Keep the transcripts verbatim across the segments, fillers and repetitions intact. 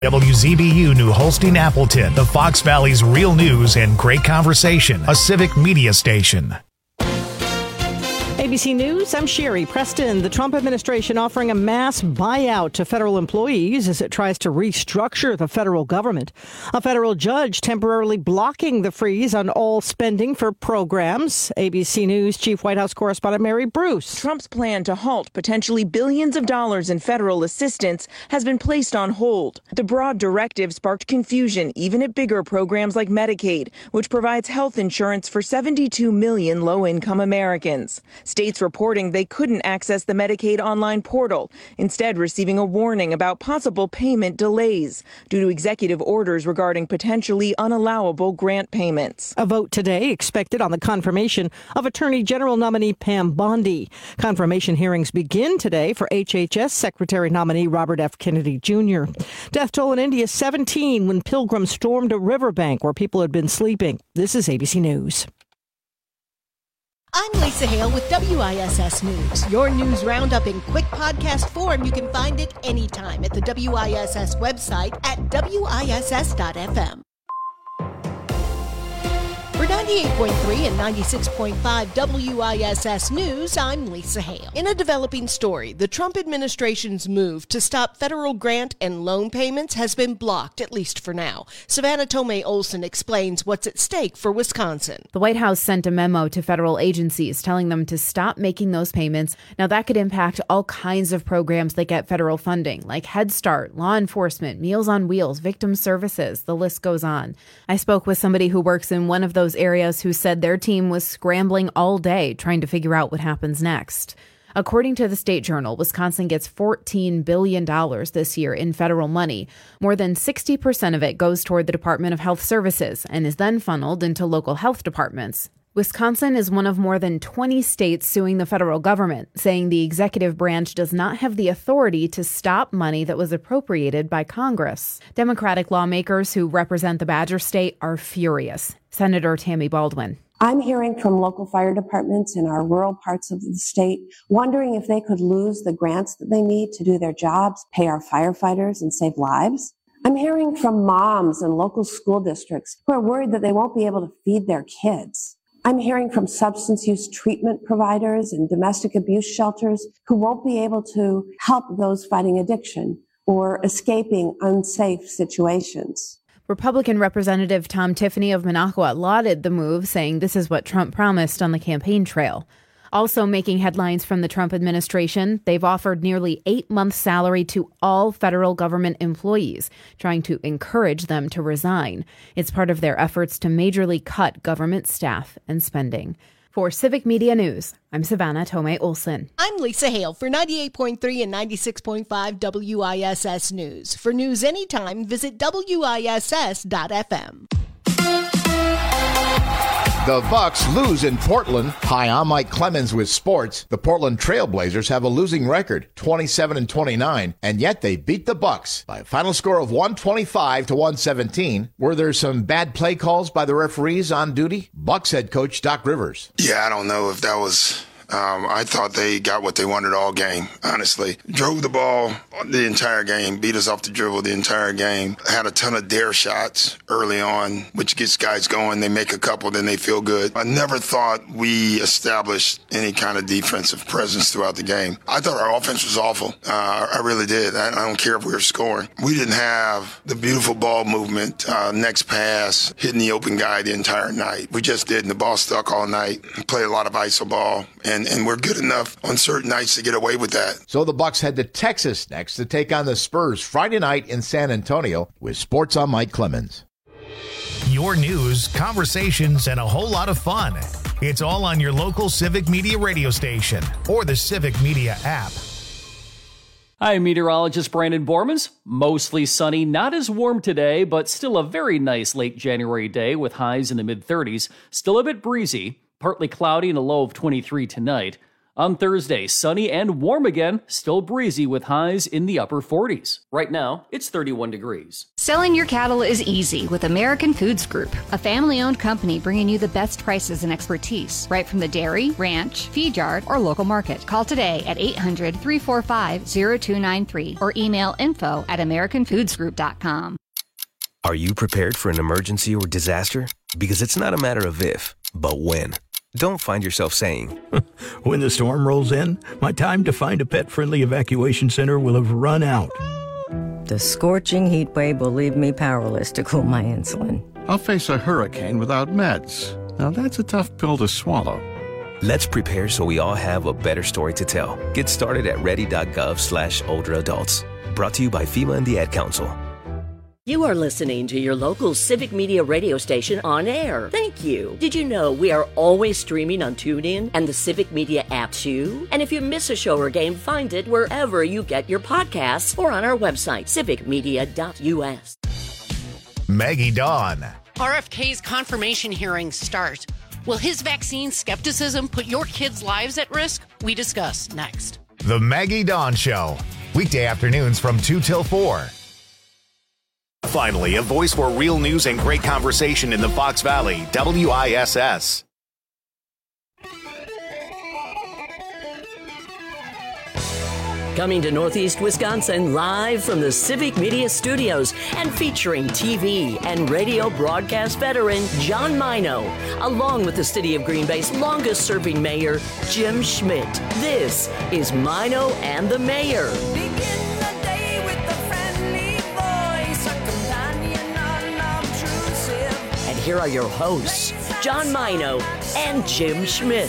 W Z B U New Holstein Appleton, the Fox Valley's real news and great conversation, a civic media station. A B C News, I'm Sherry Preston. The Trump administration offering a mass buyout to federal employees as it tries to restructure the federal government. A federal judge temporarily blocking the freeze on all spending for programs. A B C News Chief White House correspondent Mary Bruce. Trump's plan to halt potentially billions of dollars in federal assistance has been placed on hold. The broad directive sparked confusion even at bigger programs like Medicaid, which provides health insurance for seventy-two million low-income Americans. States reporting they couldn't access the Medicaid online portal, instead receiving a warning about possible payment delays due to executive orders regarding potentially unallowable grant payments. A vote today expected on the confirmation of Attorney General nominee Pam Bondi. Confirmation hearings begin today for H H S Secretary nominee Robert F. Kennedy Junior Death toll in India seventeen when pilgrims stormed a riverbank where people had been sleeping. This is A B C News. I'm Lisa Hale with W I S S News. Your news roundup in quick podcast form. You can find it anytime at the W I S S website at W I S S dot F M. For ninety-eight point three and ninety-six point five W I S S News, I'm Lisa Hale. In a developing story, the Trump administration's move to stop federal grant and loan payments has been blocked, at least for now. Savannah Tomei Olson explains what's at stake for Wisconsin. The White House sent a memo to federal agencies telling them to stop making those payments. Now, that could impact all kinds of programs that get federal funding, like Head Start, law enforcement, Meals on Wheels, victim services. The list goes on. I spoke with somebody who works in one of those areas who said their team was scrambling all day trying to figure out what happens next. According to the State Journal, Wisconsin gets fourteen billion dollars this year in federal money. More than sixty percent of it goes toward the Department of Health Services and is then funneled into local health departments. Wisconsin is one of more than twenty states suing the federal government, saying the executive branch does not have the authority to stop money that was appropriated by Congress. Democratic lawmakers who represent the Badger State are furious. Senator Tammy Baldwin. I'm hearing from local fire departments in our rural parts of the state, wondering if they could lose the grants that they need to do their jobs, pay our firefighters, and save lives. I'm hearing from moms and local school districts who are worried that they won't be able to feed their kids. I'm hearing from substance use treatment providers and domestic abuse shelters who won't be able to help those fighting addiction or escaping unsafe situations. Republican Representative Tom Tiffany of Minocqua lauded the move, saying this is what Trump promised on the campaign trail. Also making headlines from the Trump administration, they've offered nearly eight months' salary to all federal government employees, trying to encourage them to resign. It's part of their efforts to majorly cut government staff and spending. For Civic Media News, I'm Savannah Tomei Olson. I'm Lisa Hale for ninety-eight point three and ninety-six point five W I S S News. For news anytime, visit W I S S dot F M. The Bucks lose in Portland. Hi, I'm Mike Clemens with sports. The Portland Trail Blazers have a losing record, twenty-seven and twenty-nine, and yet they beat the Bucks by a final score of one twenty-five to one seventeen. Were there some bad play calls by the referees on duty? Bucks head coach Doc Rivers. Yeah, I don't know if that was... Um, I thought they got what they wanted all game, honestly. Drove the ball the entire game, beat us off the dribble the entire game. Had a ton of dare shots early on, which gets guys going. They make a couple, then they feel good. I never thought we established any kind of defensive presence throughout the game. I thought our offense was awful. Uh, I really did. I, I don't care if we were scoring. We didn't have the beautiful ball movement, uh, next pass, hitting the open guy the entire night. We just didn't. The ball stuck all night. Played a lot of iso ball. And, and we're good enough on certain nights to get away with that. So the Bucks head to Texas next to take on the Spurs Friday night in San Antonio. With sports, I'm Mike Clemens. Your news, conversations, and a whole lot of fun. It's all on your local Civic Media radio station or the Civic Media app. Hi, meteorologist Brandon Bormans. Mostly sunny, not as warm today, but still a very nice late January day with highs in the mid thirties. Still a bit breezy. Partly cloudy and a low of twenty-three tonight. On Thursday, sunny and warm again, still breezy with highs in the upper forties. Right now, it's thirty-one degrees. Selling your cattle is easy with American Foods Group, a family-owned company bringing you the best prices and expertise, right from the dairy, ranch, feed yard, or local market. Call today at eight hundred, three four five, zero two nine three or email info at american foods group dot com. Are you prepared for an emergency or disaster? Because it's not a matter of if, but when. Don't find yourself saying, when the storm rolls in, my time to find a pet-friendly evacuation center will have run out. The scorching heat wave will leave me powerless to cool my insulin. I'll face a hurricane without meds. Now that's a tough pill to swallow. Let's prepare so we all have a better story to tell. Get started at ready.gov slash older adults. Brought to you by FEMA and the Ad Council. You are listening to your local Civic Media radio station on air. Thank you. Did you know we are always streaming on TuneIn and the Civic Media app too? And if you miss a show or game, find it wherever you get your podcasts or on our website, civic media dot u s. Maggie Dawn. R F K's confirmation hearings start. Will his vaccine skepticism put your kids' lives at risk? We discuss next. The Maggie Dawn Show. Weekday afternoons from two till four. Finally, a voice for real news and great conversation in the Fox Valley, W I S S. Coming to Northeast Wisconsin live from the Civic Media Studios and featuring T V and radio broadcast veteran John Mino, along with the City of Green Bay's longest-serving mayor, Jim Schmidt. This is Mino and the Mayor. Here are your hosts, John Mino and Jim Schmidt.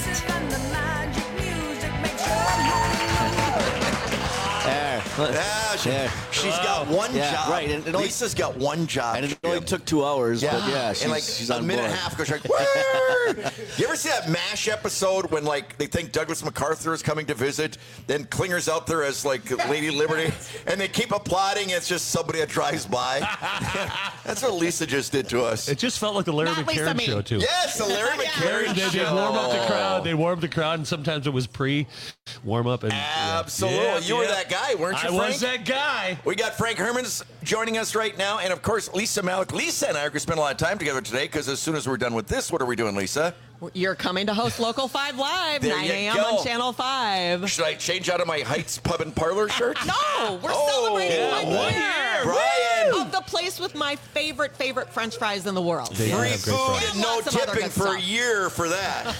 Yeah, she, yeah. she's got one yeah, job. Right. And it only, Lisa's got one job. And it only took two hours, yeah. but yeah, she's, and like she's a on minute board. and a half goes like, Woo! You ever see that MASH episode when like they think Douglas MacArthur is coming to visit, then Klinger's out there as like Lady Liberty, and they keep applauding, it's just somebody that drives by. That's what Lisa just did to us. It just felt like the Larry Not McCarran Lisa, show, too. Yes, the Larry McCarran They, show. they'd warm up the crowd. They'd warm up the crowd, and sometimes it was pre-warm up. And, Absolutely. Yeah, you were yeah. that guy, weren't you, I Frank? was that guy. We got Frank Hermans joining us right now, and of course, Lisa Malik. Lisa and I are going to spend a lot of time together today, because as soon as we're done with this, what are we doing, Lisa? You're coming to host Local five Live, There nine you a.m. go. on Channel five. Should I change out of my Heights Pub and Parlor shirt? No, we're Oh, celebrating yeah, one one year. year. Brian. Of the place with my favorite, favorite French fries in the world. Free food and no Lots of other tipping good for a stuff. year for that.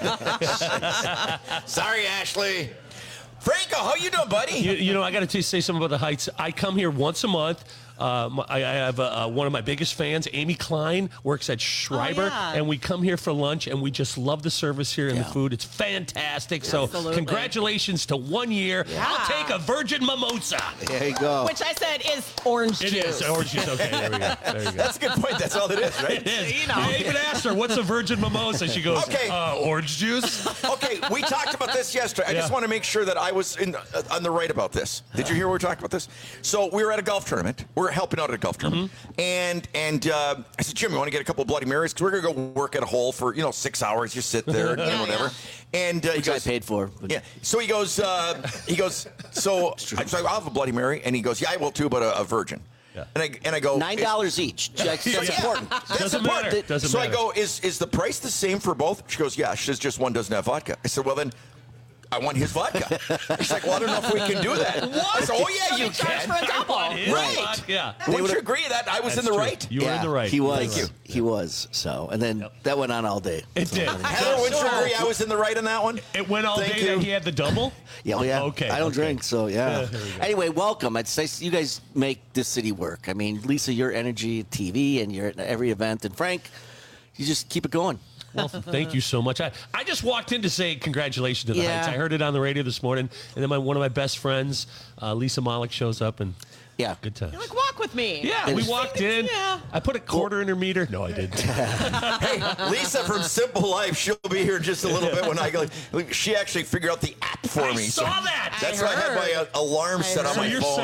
Sorry, Ashley. Franco, how you doing, buddy? You, you know, I got to say something about the Heights. I come here once a month. Um, I, I have uh, one of my biggest fans, Amy Klein, works at Schreiber, Oh, yeah. and we come here for lunch, and we just love the service here and Yeah. the food. It's fantastic. So Absolutely. congratulations to one year. Yeah. I'll take a virgin mimosa. There you go. Which I said is orange It juice. is orange juice. Okay, there we go. There you go. That's a good point. That's all it is, right? It is. You know. I even asked her, what's a virgin mimosa? She goes, Okay. uh, orange juice. Okay, we talked about this yesterday. I Yeah. just want to make sure that I was in, uh, on the right about this. Did you hear we were talking about this? So we were at a golf tournament. We were helping out at a golf tournament. And and uh, I said, Jim, you want to get a couple of Bloody Marys? Because we're going to go work at a hole for, you know, six hours. You sit there and Yeah, whatever. And uh, he Which I goes, paid for. yeah. So he goes, uh, he goes, so I, so I'll have a Bloody Mary. And he goes, yeah, I will too, but a, a virgin. Yeah. And I and I go, Nine dollars each. That's, that's Yeah. important. That's Doesn't important. matter. Doesn't so matter. I go, is is the price the same for both? She goes, yeah. She says, just one doesn't have vodka. I said, well then, I want his vodka. She's like, well, I don't know if we can do that. What? I said, oh yeah, you Charge can. for a double. Right. Yeah. Wouldn't you agree that I was That's in the true. right? You were yeah, in the right. He was. Thank you. He was. So, and then that went on all day. It did. Heather, wouldn't you agree I was in the right on that one? It went all Thank day you. that he had the double? Yeah, oh, yeah. Okay. I don't okay. drink, so yeah. Yeah, there we go. Anyway, welcome. It's nice you guys make this city work. I mean, Lisa, your energy, T V, and you're at every event, and Frank, you just keep it going. Well, thank you so much. I, I just walked in to say congratulations to the Yeah. Heights. I heard it on the radio this morning, and then my, one of my best friends, uh, Lisa Malik, shows up, and Yeah. good time. You're like, walk with me. Yeah, we walked in. Yeah. I put a quarter in her meter. No, I didn't. Hey, Lisa from Simple Life, she'll be here in just a little bit when I go. She actually figured out the app for I me. saw that. That's I why I have my uh, alarm I set on so my you're phone. set.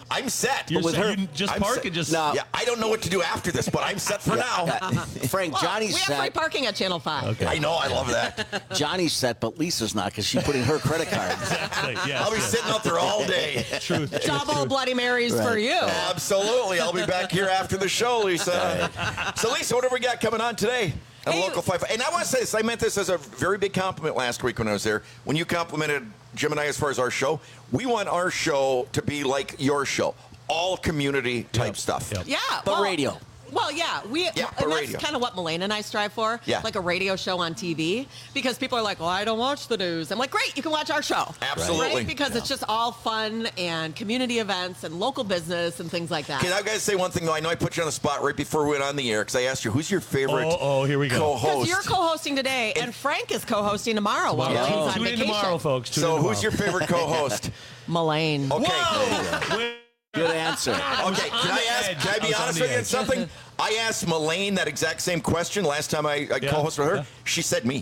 I'm set. You're But with set. her, You just I'm park set. and just- No. Yeah, I don't know what to do after this, but I'm set for now. Frank, Well, Johnny's we have set. free parking at Channel five. Okay. I know, I love that. Johnny's set, but Lisa's not because she put in her credit card. Exactly. Yes, I'll be yes. sitting out there all day. Truth. truth, Double truth. Bloody Marys Right. for you. Absolutely. I'll be back here after the show, Lisa. So, Lisa, what have we got coming on today? On Hey, Local five. And I want to say this. I meant this as a very big compliment last week when I was there. When you complimented Jim and I as far as our show, we want our show to be like your show. All community type stuff. Yep. Yeah. But well, radio. Well, yeah, we Yeah, but and that's radio. kind of what Melaine and I strive for. Yeah. Like a radio show on T V, because people are like, "Well, I don't watch the news." I'm like, "Great, you can watch our show." Absolutely. Right? Because it's just all fun and community events and local business and things like that. Can I guys say one thing, though? I know I put you on the spot right before we went on the air because I asked you, who's your favorite Oh, oh, here we go. Because co-host? you're co-hosting today, and Frank is co-hosting tomorrow while Tomorrow. he's on Tune in vacation. tomorrow, folks. Tune So in who's your tomorrow. favorite co-host? Melaine. Okay. Whoa! Good answer. Okay, can I ask? Can I be I was on honest the with you on edge. something? I asked Melaine that exact same question last time I, I Yeah, co-hosted with her. yeah. She said me.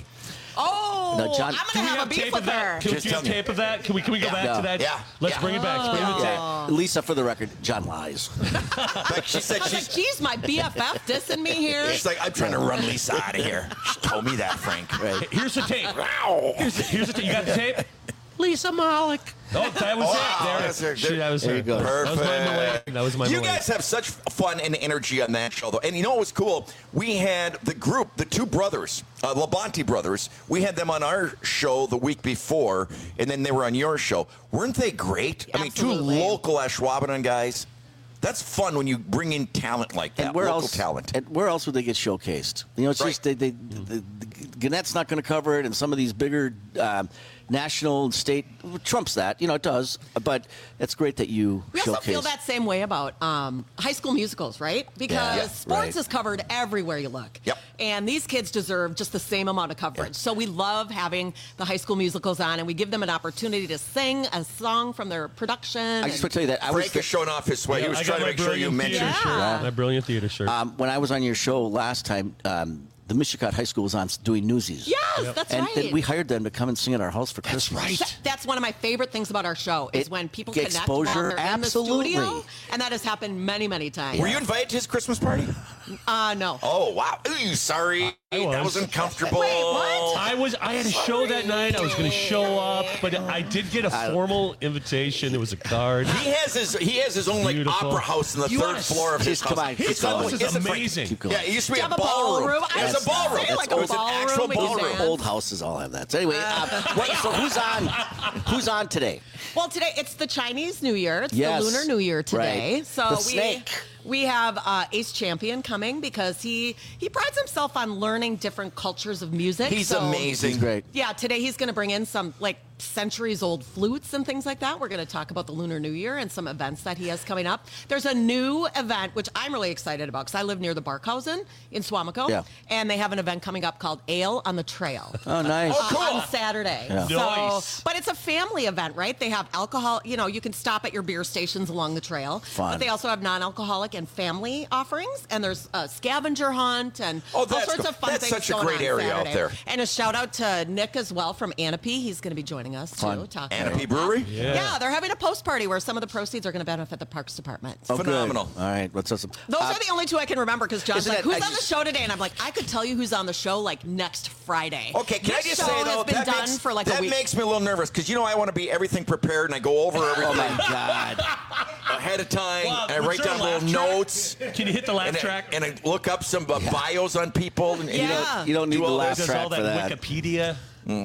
Oh, No, John- I'm Do going we to have a have beef tape with of that? her. Can, Just do you have telling you. tape of that? Can we can we go Yeah. back No. to that? Yeah. Let's Yeah. bring it back. Let's bring the tape. Lisa, for the record, John lies. Like she said, I was like, she's, geez, my B F F dissing me here. she's like, I'm trying to run Lisa out of here. She told me that, Frank. Right. Here's the tape. Here's the, here's the tape. You got the tape? Lisa Malik. Oh, that was Wow, it. There, that's it. She, that was There her. you go. That was my Perfect. Malik. That was my You Malik. guys have such fun and energy on that show, though. And you know what was cool? We had the group, the two brothers, uh, Labonte brothers. We had them on our show the week before, and then they were on your show. Weren't they great? I mean, two Absolutely. local Ashwaubenon guys. That's fun when you bring in talent like that, And where local else? talent. And where else would they get showcased? You know, it's Right. just they, they, the, the, Gannett's not going to cover it, and some of these bigger um, national and state trumps that. You know, it does. But it's great that you We also showcase. feel that same way about um, high school musicals, right? Because Yeah, yeah, sports right. is covered everywhere you look. Yep. And these kids deserve just the same amount of coverage. So we love having the high school musicals on, and we give them an opportunity to sing a song from their production. I just want to tell you that I was Frank is showing off his sweat. Yeah, he was I trying got to my make sure you brilliant mentioned. theater shirt. Yeah. My brilliant theater shirt. um, when I was on your show last time. Um, the Mishicot High School was on doing Newsies. Yes, that's and right. then we hired them to come and sing at our house for Christmas. Th- That's one of my favorite things about our show is It- when people get connect while exposure, they're absolutely. in the studio, and that has happened many, many times. Were you invited to his Christmas party? Uh, no. Oh, wow. Ooh, sorry. I was. That was uncomfortable. Wait, what? I was. I had a show that night. I was going to show up, but I did get a formal invitation. There was a card. He has his he has his own like Beautiful. opera house in the You third wanna floor of his Just come house. on, His keep going. house is Isn't it, Frank? amazing. Keep going. Yeah, it used to be Do a you have a ballroom. ballroom? I It was was a ballroom. gonna say, like it a was an actual ballroom with ballroom. bands. Old houses all have that. So anyway, um, wait, so who's on? Who's on today? Well, today it's the Chinese New Year. It's Yes. the Lunar New Year today. Right. So The we snake. we have uh, Ace Champion coming because he he prides himself on learning different cultures of music. He's So- amazing. He's great. Yeah, today he's going to bring in some like centuries old flutes and things like that. We're going to talk about the Lunar New Year and some events that he has coming up. There's a new event which I'm really excited about because I live near the Barkhausen in Swamico, Yeah. and they have an event coming up called Ale on the Trail. Oh, nice. uh, Oh, cool. on Saturday. Yeah. So, Nice. but it's a family event, right? They have alcohol. You know, you can stop at your beer stations along the trail. Fun. But they also have non-alcoholic and family offerings, and there's a scavenger hunt and Oh, all that's sorts cool. of fun That's things such a going great on area out Saturday. there. And a shout out to Nick as well from Anapee. He's going to be joining us Fun. too. Talking Anapee about Brewery? that. Yeah. Yeah, they're having a post party where some of the proceeds are going to benefit the Parks Department. Oh, good. Phenomenal. All right, let's awesome. Those Uh, are the only two I can remember because John's isn't like, it- "Who's I on the just- show today?" And I'm like, "I could tell you who's on the show like next Friday." Okay, can this I just show say though has been that done makes, for like that a week. makes me a little nervous because you know I want to be everything prepared and I go over everything Oh my God. ahead of time Wow, and I was write there a down little laugh track? notes. Can you hit the laugh and I, track? and I look up some uh, bios on people. And, and Yeah. you know, You don't need do the all laugh Does track all for that that. Wikipedia?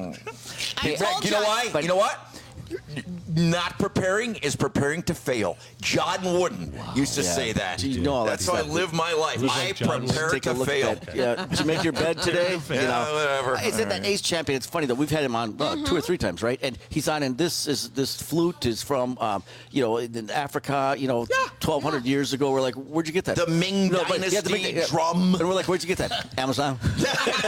I Greg, told you know you. why? But- you know what? Not preparing is preparing to fail. John Wooden used to Yeah. say that. You know all that That's how I stuff. live my life. Who's I like John Wooden? prepare Take a to look fail. at that. Yeah, did you make your bed today? You Yeah, know. whatever. Is it that Ace Champion? It's funny though. We've had him on uh, two or three times, right? And he's on. And this is this flute is from, um, you know, in Africa. You know, twelve hundred years ago. We're like, where'd you get that? The Ming No, but- Dynasty yeah, the Ming- yeah. drum. And we're like, where'd you get that? Amazon.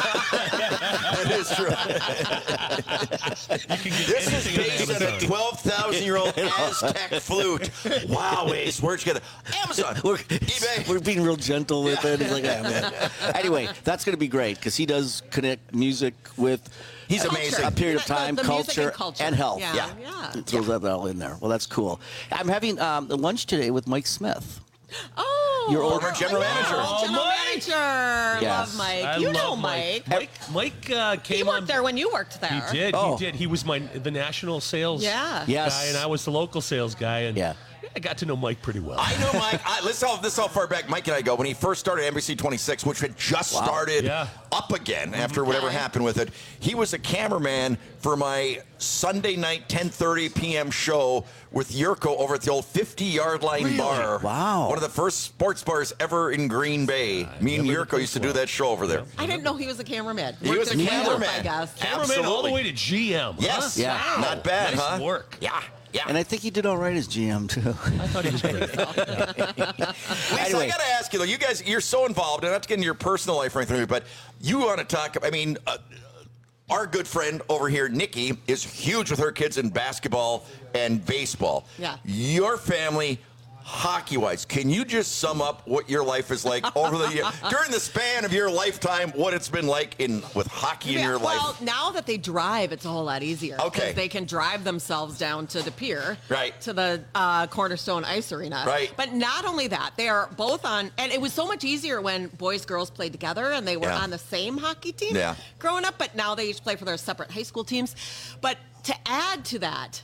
That is true. You can get This is anything on based on a Amazon. twelve thousand year old Aztec flute. Wow, Ace, where'd you get it? Amazon. We're, eBay. We're being real gentle with it. He's like, ah, man. Anyway, that's going to be great because he does connect music with. He's amazing. A period of time, the, the culture, and culture, and health. Yeah, yeah. yeah. Throws that all in there. Well, that's cool. I'm having um, lunch today with Mike Smith. Oh, your former general manager. Oh, general Mike. manager. Yes. Love Mike. I you love know Mike. Mike. Mike, Mike uh, came He worked on. there when you worked there. He did. Oh. He did. He was my the national sales Yeah. Yes. guy, and I was the local sales guy. And Yeah. I got to know Mike pretty well. I know Mike. I, this, is how, this is how far back Mike and I go. When he first started N B C twenty-six, which had just Wow. started Yeah. up again after whatever happened with it, he was a cameraman for my Sunday night ten thirty p.m. show with Yurko over at the old fifty-yard line Really? bar. Wow. One of the first sports bars ever in Green Bay. Me and remember Yurko used to do that show over there. I didn't know he was a cameraman. He Worked was a at Camp, cameraman. I guess. Cameraman all the Absolutely. way to G M. Yes. Huh? Yeah. Wow. Not bad, nice huh? work. Yeah. Yeah. And I think he did all right as G M, too. I thought he was great. Lisa, Anyway. I got to ask you, though, you guys, you're so involved, and not to get into your personal life or anything, but you want to talk, I mean, uh, our good friend over here, Nikki, is huge with her kids in basketball and baseball. Yeah. Your family, hockey-wise, can you just sum up what your life is like over the year, during the span of your lifetime, what it's been like in with hockey in Yeah, your well, life? now that they drive, it's a whole lot easier. Okay. 'Cause they can drive themselves down to the pier. Right. To the uh, Cornerstone Ice Arena. Right. But not only that, they are both on, and it was so much easier when boys, girls played together and they were Yeah. on the same hockey team Yeah. growing up, but now they each play for their separate high school teams. But to add to that,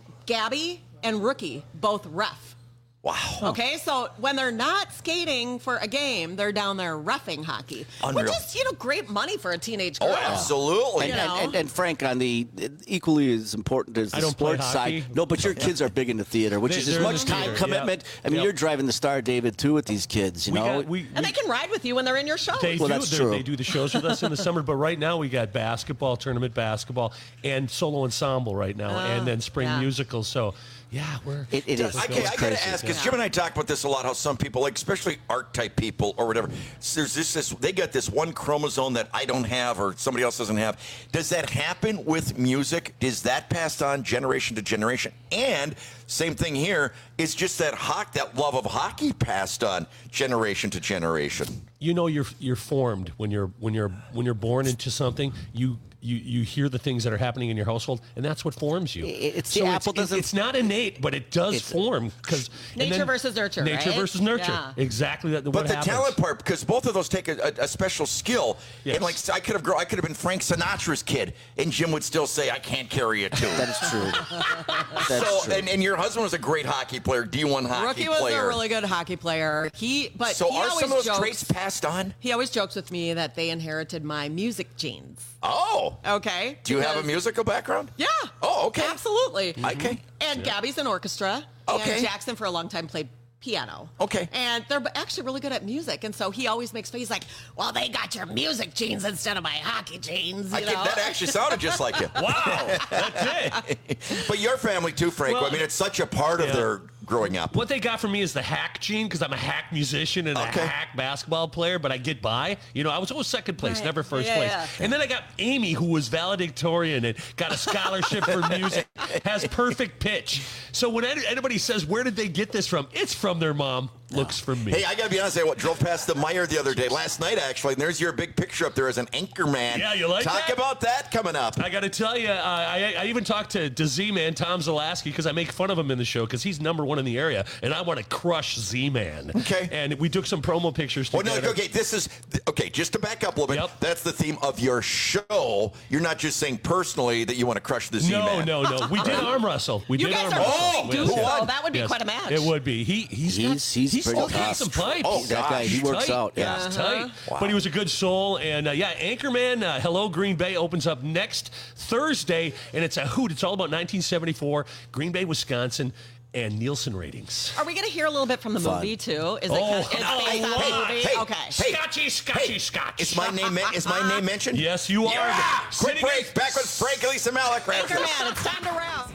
Gabby and Rookie both ref. Wow. Okay, so when they're not skating for a game, they're down there reffing hockey. Unreal. Which is, you know, great money for a teenage girl. Oh, absolutely. You And, know? and, and Frank, on the equally as important as the I don't play sports hockey. side. No, but your kids are big into theater, which They- is as they're much into time theater, commitment. yeah. I mean, Yep. you're driving the Star, David, too, with these kids. You We know, got, we, And we- they can ride with you when they're in your show. They Well, do. that's They're- true. They do the shows with us in the summer, but right now we got basketball, tournament basketball, and solo ensemble right now, Oh, and then spring yeah. musicals. So, yeah, we're. it, it is. Okay, It's I gotta crazy. ask because Yeah. Jim and I talk about this a lot. How some people, like especially art type people or whatever, there's this, this they got this one chromosome that I don't have or somebody else doesn't have. Does that happen with music? Is that passed on generation to generation? And same thing here. It's just that hock, that love of hockey passed on generation to generation. You know, you're you're formed when you're when you're when you're born into something. You. You, you hear the things that are happening in your household, and that's what forms you. It's the apple it's, doesn't- it's not innate, but it does It's- form because Nature versus nurture, Nature right? versus nurture. Yeah. Exactly. That. But what the happens. talent part, because both of those take a, a, a special skill. Yes. And like I could have grown, I could have been Frank Sinatra's kid, and Jim would still say, "I can't carry a tune." That is true. That's so, true. And, and your husband was a great hockey player, D one hockey Rookie was player. a really good hockey player. He, but so he are always some of those jokes, traits passed on? He always jokes with me that they inherited my music genes. Oh. Okay. Do you have a because- musical background? Yeah. Oh, okay. Absolutely. Okay. And Gabby's an orchestra. Okay. And Jackson for a long time played piano. Okay. And they're actually really good at music. And so he always makes fun. He's like, well, they got your music genes instead of my hockey genes. You I know? can, that actually sounded just like you. Wow, that's it. But your family too, Frank. Well, I mean, it's such a part of yeah. their growing up. What they got from me is the hack gene because I'm a hack musician and Okay. a hack basketball player, but I get by. You know, I was always second place, Right. never first Yeah, place. yeah. And then I got Amy, who was valedictorian and got a scholarship for music, has perfect pitch. So when any- anybody says, where did they get this from? It's from their mom. Looks from me. Hey, I gotta be honest. I drove past the Meyer the other day, last night actually, and there's your big picture up there as an anchor man. Yeah, you like Talk that? about that coming up. I got to tell you, uh, I, I even talked to, to Z-Man, Tom Zalaski, because I make fun of him in the show because he's number one in the area, and I want to crush Z-Man. Okay. And we took some promo pictures Well, together. no, okay, this is, okay, just to back up a little bit, Yep. that's the theme of your show. You're not just saying personally that you want to crush the Z-Man. No, no, no. We did arm wrestle. We You did guys arm are wrestle. both Oh, dudes, who won? though. That would be Yes, quite a match. It would be. He he's He's- got, he's he's pretty still got tough. some pipes. Oh, that guy, he gosh. works tight. out. Yeah. Yeah, he's tight. But he was a good soul. And uh, yeah, Anchorman, uh, Hello Green Bay opens up next Thursday, and it's a hoot. It's all about nineteen seventy-four, Green Bay, Wisconsin, and Nielsen ratings. Are we going to hear a little bit from the Fun. movie, too? Is it Oh, is it no, based on hey, the movie? hey, okay. hey. Scotchy, Scotchy, Hey, Scotch. Is my name men- is my name mentioned? Yes, you are. Yeah! Quick Sitting break. in- Back with Frank and Lisa Malik. right after this. Anchorman, it's time to round.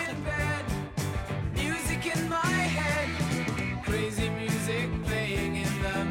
Music in my head, crazy music playing in the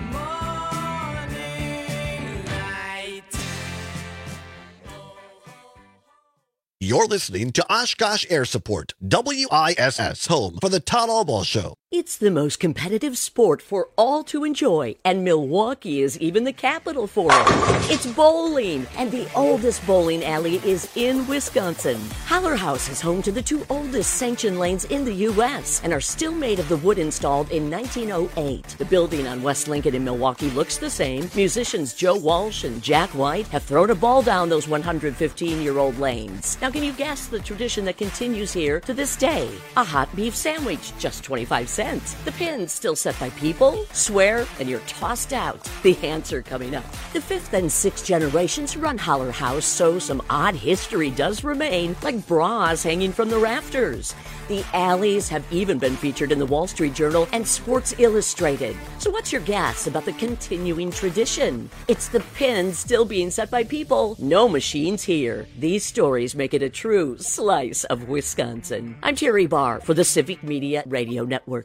morning light. You're listening to Oshkosh Air Support, W I S S, home for the Todd Albaugh Show. It's the most competitive sport for all to enjoy, and Milwaukee is even the capital for it. It's bowling, and the oldest bowling alley is in Wisconsin. Holler House is home to the two oldest sanctioned lanes in the U S and are still made of the wood installed in nineteen oh eight. The building on West Lincoln in Milwaukee looks the same. Musicians Joe Walsh and Jack White have thrown a ball down those one hundred fifteen-year-old lanes. Now, can you guess the tradition that continues here to this day? A hot beef sandwich, just twenty-five cents. The pin's still set by people, swear, and you're tossed out. The answer coming up. The fifth and sixth generations run Holler House, so some odd history does remain, like bras hanging from the rafters. The alleys have even been featured in the Wall Street Journal and Sports Illustrated. So what's your guess about the continuing tradition? It's the pin still being set by people. No machines here. These stories make it a true slice of Wisconsin. I'm Terry Barr for the Civic Media Radio Network.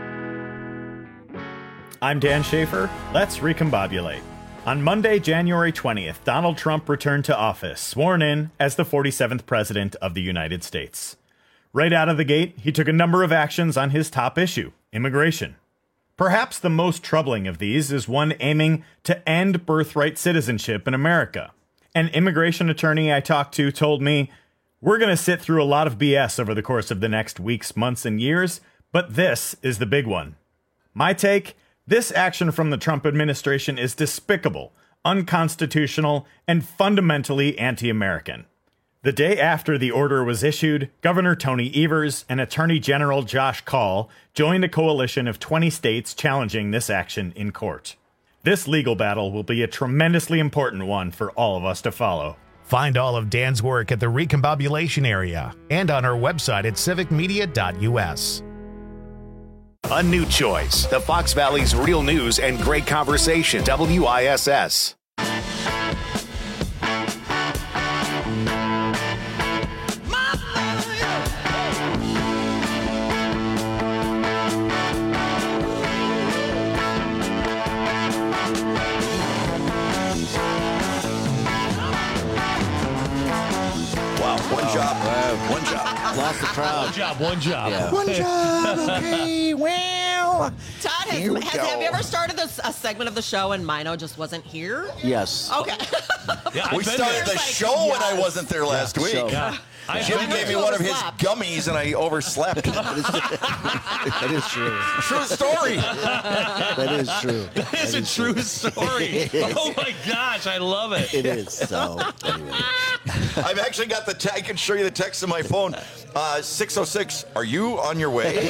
I'm Dan Schaefer. Let's recombobulate. On Monday, January twentieth, Donald Trump returned to office, sworn in as the forty-seventh President of the United States. Right out of the gate, he took a number of actions on his top issue, immigration. Perhaps the most troubling of these is one aiming to end birthright citizenship in America. An immigration attorney I talked to told me, "We're going to sit through a lot of B S over the course of the next weeks, months, and years, but this is the big one." My take? This action from the Trump administration is despicable, unconstitutional, and fundamentally anti-American. The day after the order was issued, Governor Tony Evers and Attorney General Josh Kaul joined a coalition of twenty states challenging this action in court. This legal battle will be a tremendously important one for all of us to follow. Find all of Dan's work at the Recombobulation Area and on our website at civic media dot u s. A new choice. The Fox Valley's real news and great conversation. W I S S. Lost the crowd. One job, one job. Yeah. One job, okay, well. Todd, has, Here we has go. have you ever started this, a segment of the show and Mino just wasn't here? Yes. Okay. Yeah, We started the Like, show when I yes. wasn't there last Yeah, week. show. Yeah. I Jim I- gave me one of his Overslept. gummies and I overslept. That is true. True story. That is true. That is a true story. Oh my gosh, I love it. It is. So, anyway. I've actually got the te- I can show you the text on my phone. Uh, six oh six, are you on your way?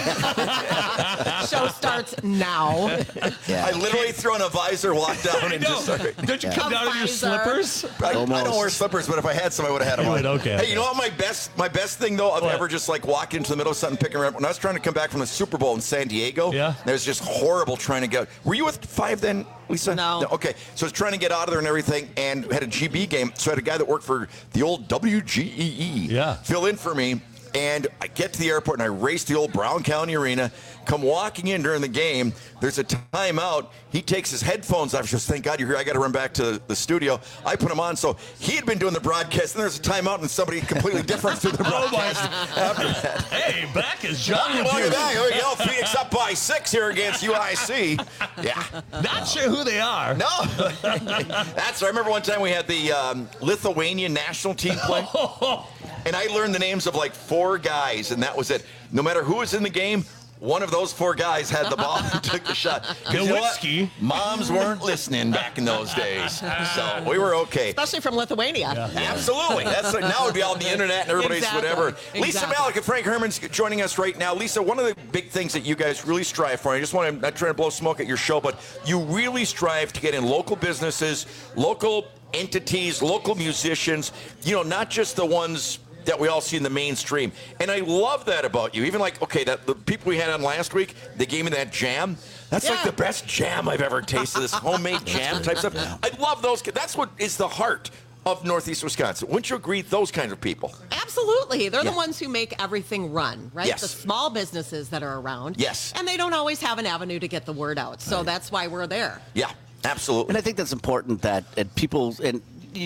Show starts now. I literally threw on a visor, walked down, I and know. just started. Don't you come Yeah. down in your Visor. slippers? I, I Almost. don't wear slippers, but if I had some, I would have had them You on. would, okay, Hey, okay. you know what? My best, my best thing though, of What? ever just like walking into the middle of something, picking around. When I was trying to come back from the Super Bowl in San Diego, Yeah. it was just horrible trying to get. Were you with Five then, Lisa? No. Okay, so I was trying to get out of there and everything, and had a G B game. So I had a guy that worked for the old W G E E. Yeah. Fill in for me. And I get to the airport and I race to the old Brown County Arena, come walking in during the game. There's a timeout. He takes his headphones off. He goes, "Thank God you're here. I got to run back to the studio." I put them on. So he had been doing the broadcast. And there's a timeout and somebody completely different through the broadcast after that. Hey, back is John with Welcome you. back. Here we go. Phoenix up by six here against U I C. Yeah. Not sure who they are. No. That's. I remember one time we had the um, Lithuanian national team play. And I learned the names of like four guys, and that was it. No matter who was in the game, one of those four guys had the ball and took the shot. 'Cause you know what? Nowitzki. Moms weren't listening back in those days, so we were okay. Especially from Lithuania. Absolutely. That's now it'd be all the internet and everybody's Exactly. whatever. Lisa Exactly. Malik and Frank Herman's joining us right now. Lisa, one of the big things that you guys really strive for, I just want to not trying to blow smoke at your show, but you really strive to get in local businesses, local entities, local musicians, you know, not just the ones that we all see in the mainstream. And I love that about you. Even like, okay, that the people we had on last week, they gave me that jam. That's Yeah. like the best jam I've ever tasted, this homemade jam type stuff. I love those. That's what is the heart of Northeast Wisconsin. Wouldn't you agree, those kinds of people? Absolutely. They're Yeah. the ones who make everything run, right? Yes. The small businesses that are around. Yes. And they don't always have an avenue to get the word out. So that's why we're there. Yeah, absolutely. And I think that's important that and people and you,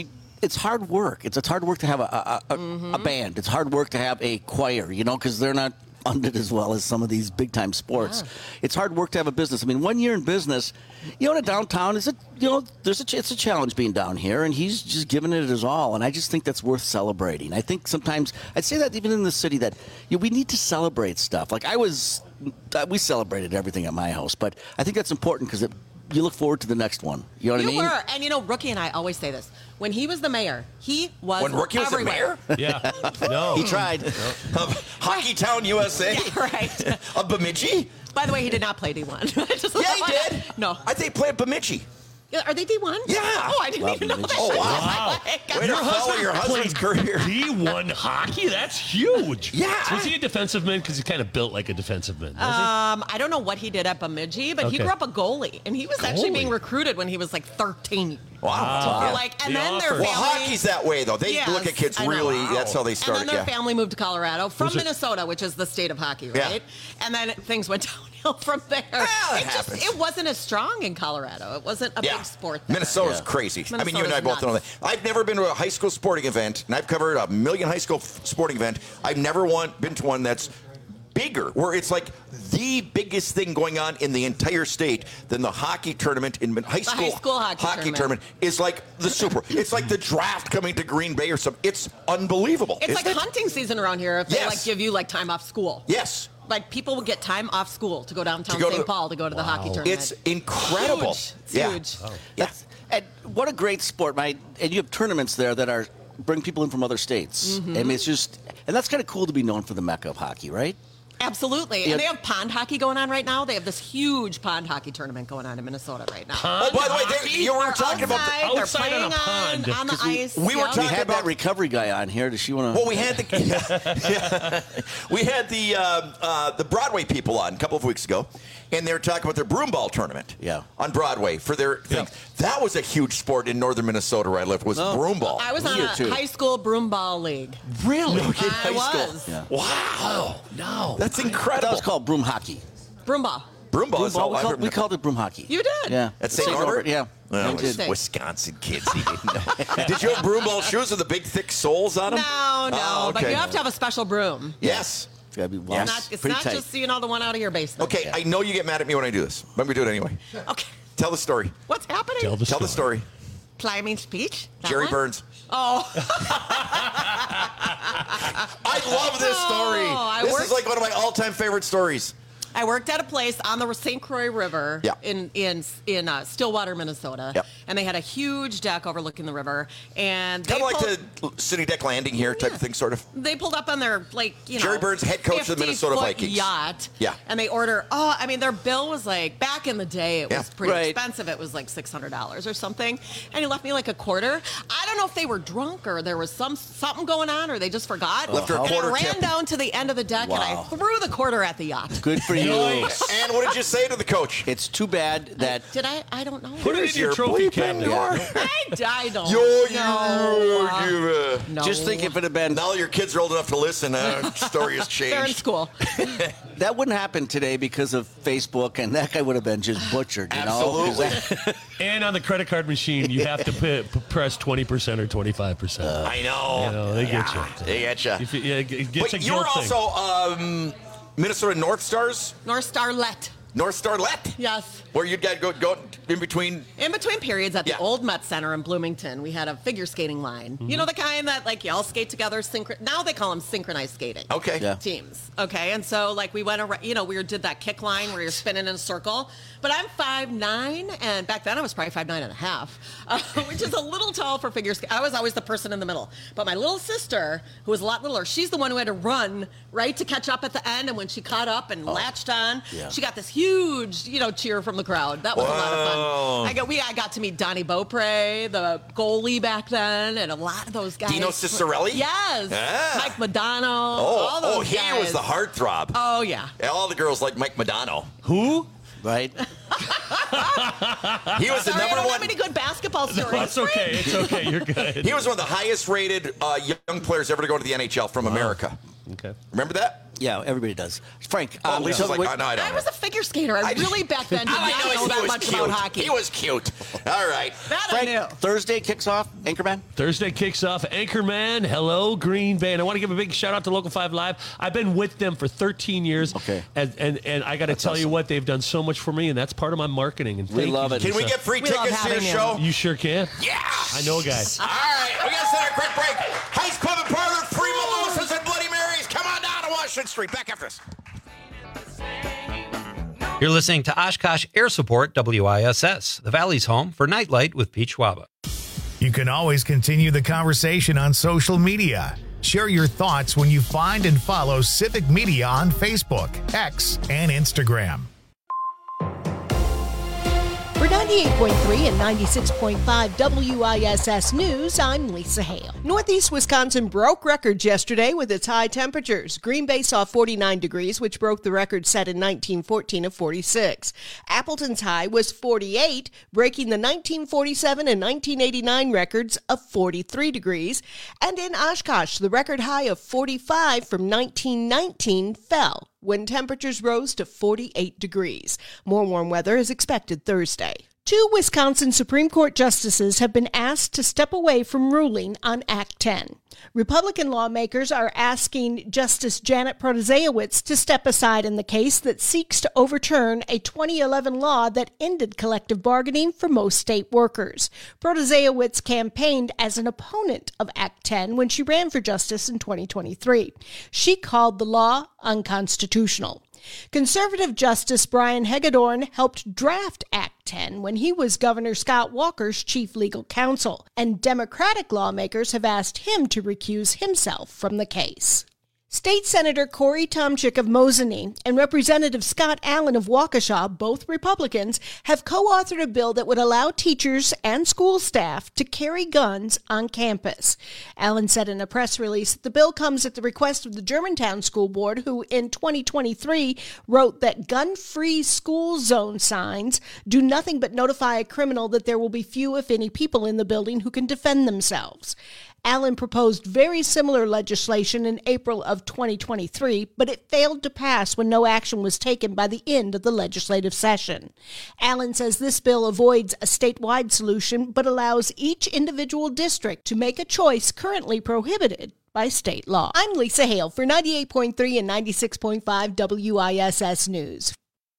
it's hard work. It's it's hard work to have a a, a, Mm-hmm. a band. It's hard work to have a choir, you know, because they're not funded as well as some of these big time sports. Yeah. It's hard work to have a business. I mean, one year in business, you know, in a downtown is a you know, there's a ch- it's a challenge being down here, and he's just giving it his all, and I just think that's worth celebrating. I think sometimes I'd say that even in the city that you know, we need to celebrate stuff. Like I was, uh, we celebrated everything at my house, but I think that's important because you look forward to the next one. You know what You I mean? were, and you know, Rookie and I always say this. When he was the mayor, he was When Rookie was the everywhere. mayor? Yeah. No. He tried. Of Hockey Town, U S A? Yeah, right. Of Bemidji? By the way, he did not play D one. Yeah, he did. No. I think he played Bemidji. Yeah, are they D one? Yeah. Oh, I didn't Love even know Bemidji. that. Oh, wow. Like, Way to follow your husband's career. D one hockey? That's huge. Yeah. Was he a defensive man? Because he kind of built like a defensive man, was Um, I don't know what he did at Bemidji, but he Okay. grew up a goalie, and he was actually Goalie? being recruited when he was like thirteen. Wow. So, Yeah. like, and The then their offer. family. Well, hockey's that way, though. They Yes, look at kids I know. really, Wow. that's how they And started. then their Yeah. family moved to Colorado from Was it- Minnesota, which is the state of hockey, Yeah. right? And then things went downhill from there. Well, it it, just, happens. it wasn't as strong in Colorado. It wasn't a Yeah. big sport there. Minnesota's Yeah. crazy. I mean, you and I Minnesota's both know that. nuts. I've never been to a high school sporting event, and I've covered a million high school f- sporting event. I've never one, been to one that's bigger, where it's like the biggest thing going on in the entire state than the hockey tournament in min- high The school, high school hockey tournament. tournament is like the super. It's like the draft coming to Green Bay or something. It's unbelievable. It's isn't like it? hunting season around here if they Yes. like give you like time off school. Yes. Like people will get time off school to go downtown To go to Saint the- Paul to go to the hockey tournament. It's incredible. Huge. It's yeah. huge. That's, and what a great sport, my and you have tournaments there that are bring people in from other states. Mm-hmm. I mean, it's just and that's kind of cool to be known for the mecca of hockey, right? Absolutely. Yeah. And they have pond hockey going on right now. They have this huge pond hockey tournament going on in Minnesota right now. Oh, by the way, they, you were They're talking about the. outside, they're outside on a playing pond. on, on the 'Cause we- ice. we were yeah. talking We had about- that recovery guy on here. Does she want to? Well, we had the yeah, we had the uh, uh, the Broadway people on a couple of weeks ago, and they were talking about their broomball tournament. Yeah. on Broadway for their things. That was a huge sport in northern Minnesota where I lived. Was No. broomball? I was on Here, a too. high school broomball league. really I in high school. was. Yeah. Wow, No. that's That incredible. was called broom hockey. Broomball. broomball. is Broomball, all we, I've called, heard. we called it broom hockey. You did? Yeah. At Saint Norbert? Yeah. Well, I it was did. Wisconsin kids. He didn't know. Did you have broomball shoes with the big thick soles on them? No, no. Oh, But okay. you have to have a special broom. Yes. It's gotta be It's well, not, it's pretty not tight. just, you know, the one out of your basement. Okay, I know you get mad at me when I do this, but we do it anyway. Okay. Tell the story. What's happening? Tell the Tell the story. Climbing speech? That Jerry one? Burns. Oh. I love this story. Oh, I this worked- is like one of my all-time favorite stories. I worked at a place on the Saint Croix River Yeah. in in in uh, Stillwater, Minnesota, Yep. and they had a huge deck overlooking the river. And they Kind of pulled, like the city deck landing here type of thing, sort of. they pulled up on their like you know Jerry Burns, head coach of the Minnesota fifty-foot Vikings. yacht. Yeah. and they order. Oh, I mean, their bill was like back in the day. It Yeah. was pretty Right. expensive. It was like six hundred dollars or something. And he left me like a quarter. I don't know if they were drunk or there was some something going on or they just forgot. Left her a and quarter I ran tip. down to the end of the deck and I Wow. threw the quarter at the yacht. Good for you. Nice. And what did you say to the coach? It's too bad that Did I? I don't know. Put it Here's in your your trophy bleeping cabinet. door. I, I don't. Yo, you, know. you, uh, No. just think if it had been now your kids are old enough to listen. Uh, story has They're in changed. school. that wouldn't happen today because of Facebook, and that guy would have been just butchered. You Absolutely. know? 'Cause that- And on the credit card machine, you have to p- p- press twenty percent or twenty-five percent. I know. You know, they get you. They get you. If it, yeah, it gets But a you were guilt thing. also um, Minnesota North Stars, North Starlet. North Starlet, Yes. where you'd got go, go in between. In between periods at the Yeah. old Met Center in Bloomington, we had a figure skating line. You know the kind that like y'all skate together. Synchro- now they call them synchronized skating. Okay. Yeah. Teams. Okay, and so like we went around. You know, we did that kick line where you're spinning in a circle. But I'm five nine, and back then I was probably five nine and a half, uh, which is a little tall for figure skating. I was always the person in the middle. But my little sister, who was a lot littler, she's the one who had to run right to catch up at the end. And when she caught up and latched on, Yeah. she got this huge, you know, cheer from the crowd. That was a lot of Wow. fun. I got we I got to meet Donnie Beaupre, the goalie back then, and a lot of those guys. Dino Cicerelli? Yes. Ah. Mike Madonna. Oh, all those oh, he guys. was the heartthrob. Oh yeah. All the girls like Mike Madonna. Who? right? He was the Sorry, I number don't one. have any good basketball stories. No, it's okay. It's okay. You're good. He was one of the highest rated uh, young players ever to go to the N H L from America. Okay. Remember that? Yeah, everybody does. Frank, Oh, um, Lisa's so like, wait- oh, no, I don't I know. was a figure skater. I, I- really back then did All I not know is know he that was much cute. about hockey. He was cute. All right. That I Frank, knew. Thursday kicks off. Anchorman. Thursday kicks off. Anchorman, hello, Green Bay. And I want to give a big shout out to Local five Live. I've been with them for thirteen years. Okay. And and, and I got to tell you what, they've done so much for me, and that's part of my marketing. And We thank love you, it. Can we Lisa. get free We love tickets to your having show? You sure can. Yeah. I know a guy. All right. We got to set a quick break. Heist Pub and Parlor, free mimosas and Bloody Marys. Come on down to Washington Street. Back after this. You're listening to Oshkosh Air Support W I S S, the Valley's home for Nightlight with Pete Schwaba. You can always continue the conversation on social media. Share your thoughts when you find and follow Civic Media on Facebook, X, and Instagram. For ninety-eight point three and ninety-six point five W I S S News, I'm Lisa Hale. Northeast Wisconsin broke records yesterday with its high temperatures. Green Bay saw forty-nine degrees, which broke the record set in nineteen fourteen of forty-six. Appleton's high was forty-eight, breaking the nineteen forty-seven and nineteen eighty-nine records of forty-three degrees. And in Oshkosh, the record high of forty-five from nineteen nineteen fell when temperatures rose to forty-eight degrees. More warm weather is expected Thursday. Two Wisconsin Supreme Court justices have been asked to step away from ruling on Act ten. Republican lawmakers are asking Justice Janet Protasiewicz to step aside in the case that seeks to overturn a twenty eleven law that ended collective bargaining for most state workers. Protasiewicz campaigned as an opponent of Act ten when she ran for justice in twenty twenty-three. She called the law unconstitutional. Conservative Justice Brian Hagedorn helped draft Act ten when he was Governor Scott Walker's chief legal counsel, and Democratic lawmakers have asked him to recuse himself from the case. State Senator Corey Tomczyk of Mosinee and Representative Scott Allen of Waukesha, both Republicans, have co-authored a bill that would allow teachers and school staff to carry guns on campus. Allen said in a press release that the bill comes at the request of the Germantown School Board, who in twenty twenty-three wrote that gun-free school zone signs do nothing but notify a criminal that there will be few, if any, people in the building who can defend themselves. Allen proposed very similar legislation in April of twenty twenty-three, but it failed to pass when no action was taken by the end of the legislative session. Allen says this bill avoids a statewide solution, but allows each individual district to make a choice currently prohibited by state law. I'm Lisa Hale for ninety-eight point three and ninety-six point five W I S S News.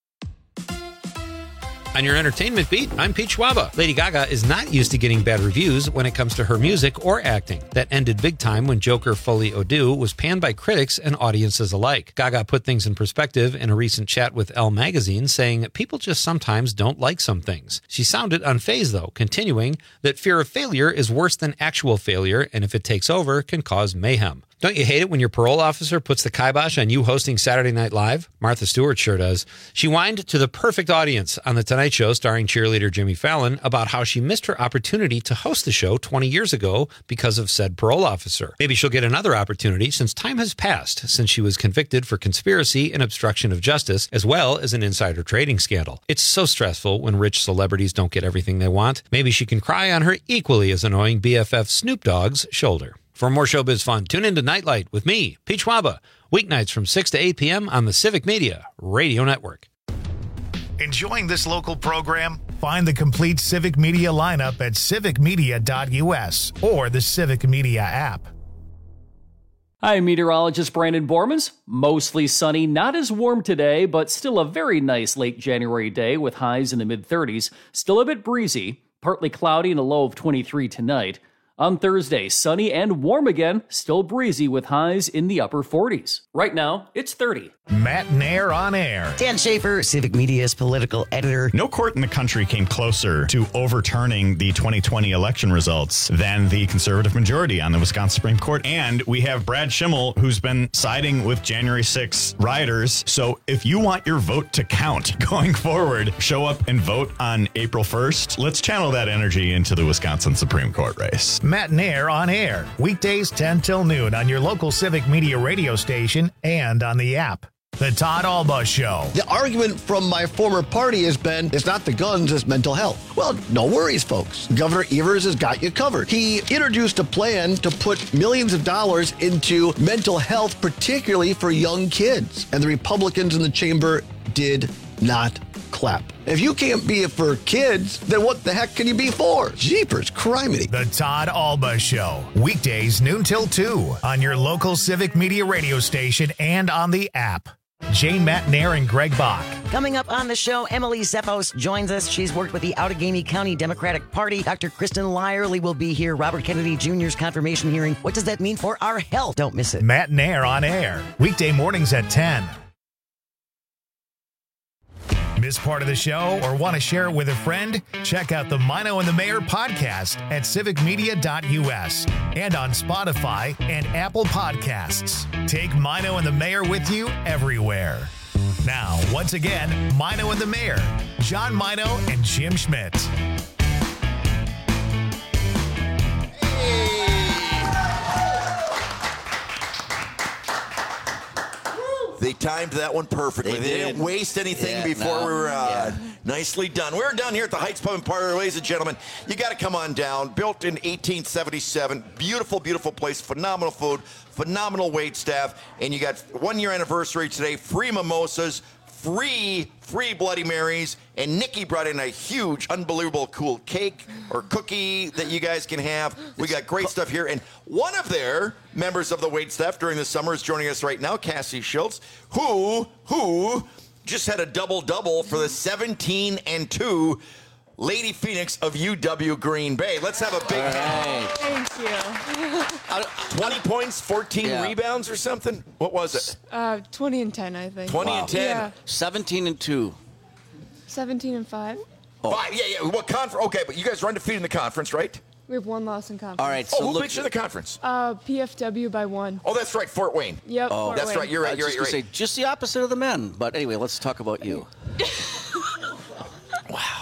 On your entertainment beat, I'm Pete Schwaba. Lady Gaga is not used to getting bad reviews when it comes to her music or acting. That ended big time when Joker Folie à Deux was panned by critics and audiences alike. Gaga put things in perspective in a recent chat with Elle magazine, saying, "People just sometimes don't like some things." She sounded unfazed, though, continuing that fear of failure is worse than actual failure, and if it takes over, can cause mayhem. Don't you hate it when your parole officer puts the kibosh on you hosting Saturday Night Live? Martha Stewart sure does. She whined to the perfect audience on The Tonight Show starring cheerleader Jimmy Fallon about how she missed her opportunity to host the show twenty years ago because of said parole officer. Maybe she'll get another opportunity since time has passed since she was convicted for conspiracy and obstruction of justice, as well as an insider trading scandal. It's so stressful when rich celebrities don't get everything they want. Maybe she can cry on her equally as annoying B F F Snoop Dogg's shoulder. For more showbiz fun, tune in to Nightlight with me, Pete Schwaba, weeknights from six to eight p.m. on the Civic Media Radio Network. Enjoying this local program? Find the complete Civic Media lineup at civic media dot u s or the Civic Media app. Hi, meteorologist Brandon Bormans. Mostly sunny, not as warm today, but still a very nice late January day with highs in the mid thirties. Still a bit breezy, partly cloudy and a low of twenty-three tonight. On Thursday, sunny and warm again, still breezy with highs in the upper forties. Right now, it's thirty. Matt Nair on air. Dan Schaefer, Civic Media's political editor. No court in the country came closer to overturning the twenty twenty election results than the conservative majority on the Wisconsin Supreme Court. And we have Brad Schimmel, who's been siding with January sixth rioters. So if you want your vote to count going forward, show up and vote on April first. Let's channel that energy into the Wisconsin Supreme Court race. Matt Nair on air. Weekdays ten till noon on your local Civic Media radio station and on the app. The Todd Alba Show. The argument from my former party has been, it's not the guns, it's mental health. Well, no worries, folks. Governor Evers has got you covered. He introduced a plan to put millions of dollars into mental health, particularly for young kids. And the Republicans in the chamber did not clap. If you can't be it for kids, then what the heck can you be for? Jeepers, criminy. The Todd Alba Show. Weekdays noon till two on your local Civic Media radio station and on the app. Jane Matnair and Greg Bach. Coming up on the show, Emily Zephos joins us. She's worked with the Outagamie County Democratic Party. Doctor Kristen Lyerly will be here. Robert Kennedy Junior's confirmation hearing. What does that mean for our health? Don't miss it. Matnair on air. Weekday mornings at ten. Miss part of the show or want to share it with a friend? Check out the Mino and the Mayor podcast at civic media dot u s and on Spotify and Apple Podcasts. Take Mino and the Mayor with you everywhere. Now, once again, Mino and the Mayor, John Mino and Jim Schmidt. They timed that one perfectly. They, they didn't waste anything yeah, before no, we were uh, yeah. nicely done. We're down here at the Heights Pub and Parlor, ladies and gentlemen. You got to come on down. Built in eighteen seventy-seven. Beautiful, beautiful place. Phenomenal food. Phenomenal wait staff. And you got one year anniversary today. Free mimosas. Free, free Bloody Marys, and Nikki brought in a huge, unbelievable, cool cake or cookie that you guys can have. We got great stuff here, and one of their members of the wait staff during the summer is joining us right now, Cassie Schultz, who, who just had a double-double for the seventeen and two Lady Phoenix of U W Green Bay. Let's have a big hand. Thank you. twenty points, fourteen yeah. rebounds or something? What was it? Uh, twenty and ten, I think. twenty wow. and ten? Yeah. seventeen and two. seventeen and five. Oh. Five, yeah, yeah. What conference? Okay, but you guys are undefeated in the conference, right? We have one loss in conference. All right. So oh, who beat you in the conference? Uh, P F W by one. Oh, that's right, Fort Wayne. Yep. Oh, Fort that's Wayne. right. You're right. You're right. You're right. Say, just the opposite of the men. But anyway, let's talk about you. Wow.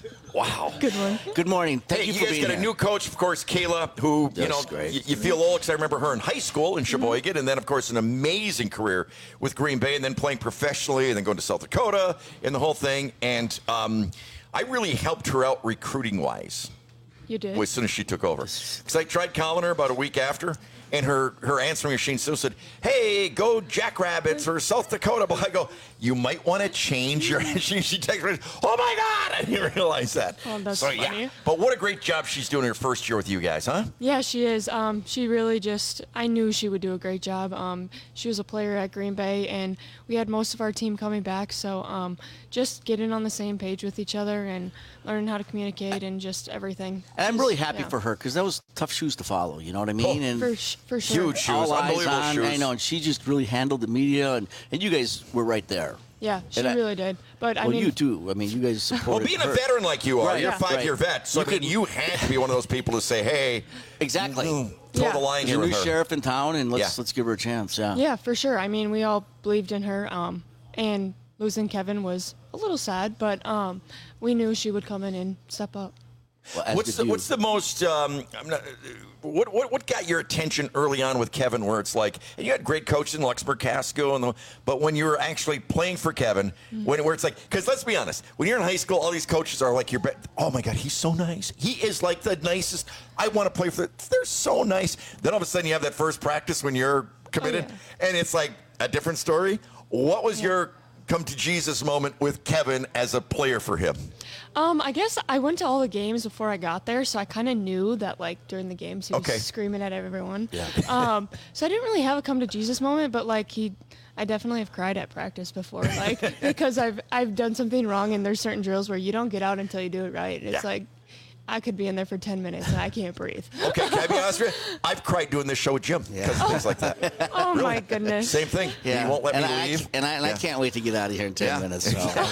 Wow. Good one. Good morning. Thank hey, you, you for guys being got here. a new coach, of course, Kayla, who, That's you know, great. y- you feel old because I remember her in high school in Sheboygan, mm-hmm. and then, of course, an amazing career with Green Bay, and then playing professionally, and then going to South Dakota, and the whole thing. And um, I really helped her out recruiting-wise. You did? As soon as she took over. Because I tried calling her about a week after, and her, her answering machine still said, hey, go Jackrabbits or South Dakota. But I go, you might want to change your... she, she texted me, oh, my God! I didn't realize that. Oh, that's so, funny. Yeah. But what a great job she's doing her first year with you guys, huh? Yeah, she is. Um, she really just... I knew she would do a great job. Um, she was a player at Green Bay, and we had most of our team coming back. So um, just getting on the same page with each other and learning how to communicate and just everything. And I'm just, really happy yeah. for her because that was tough shoes to follow. You know what I mean? Oh, and for, sh- for sure. Huge shoes, all eyes unbelievable on, shoes. I know, and she just really handled the media, and, and you guys were right there. Yeah, she And I- really did. But I well, mean, you too. I mean, you guys Well, supported being her. a veteran like you are, Right, you're yeah. a five-year Right. vet, so You I mean, could- you had to be one of those people to say, hey, Exactly. mm, toe Yeah. the line There's here a with new her. sheriff in town, and let's Yeah. let's give her a chance. Yeah. yeah, for sure. I mean, we all believed in her. Um, and losing Kevin was a little sad, but um, we knew she would come in and step up. Well, as What's did the, you. what's the most um, I'm not, what, what what got your attention early on with Kevin? Where it's like, and you had great coaches in Luxembourg, Casco, and the, but when you were actually playing for Kevin, Mm-hmm. when where it's like, because let's be honest, when you're in high school, all these coaches are like your, be- oh my God, he's so nice. He is like the nicest. I want to play for. The, they're so nice. Then all of a sudden you have that first practice when you're committed, Oh, yeah. and it's like a different story. What was your come to Jesus moment with Kevin as a player for him? Um, I guess I went to all the games before I got there, so I kind of knew that, like, during the games he was Okay. screaming at everyone. Yeah. um, so I didn't really have a come to Jesus moment, but like he, I definitely have cried at practice before, like because I've I've done something wrong, and there's certain drills where you don't get out until you do it right. It's Yeah. like I could be in there for ten minutes and I can't breathe. Okay, can I be honest with you? I've cried doing this show with Jim because of things like that. Oh Really? my goodness. Same thing. Yeah. He won't let and me I, leave. And I, and I Yeah. can't wait to get out of here in ten Yeah. minutes.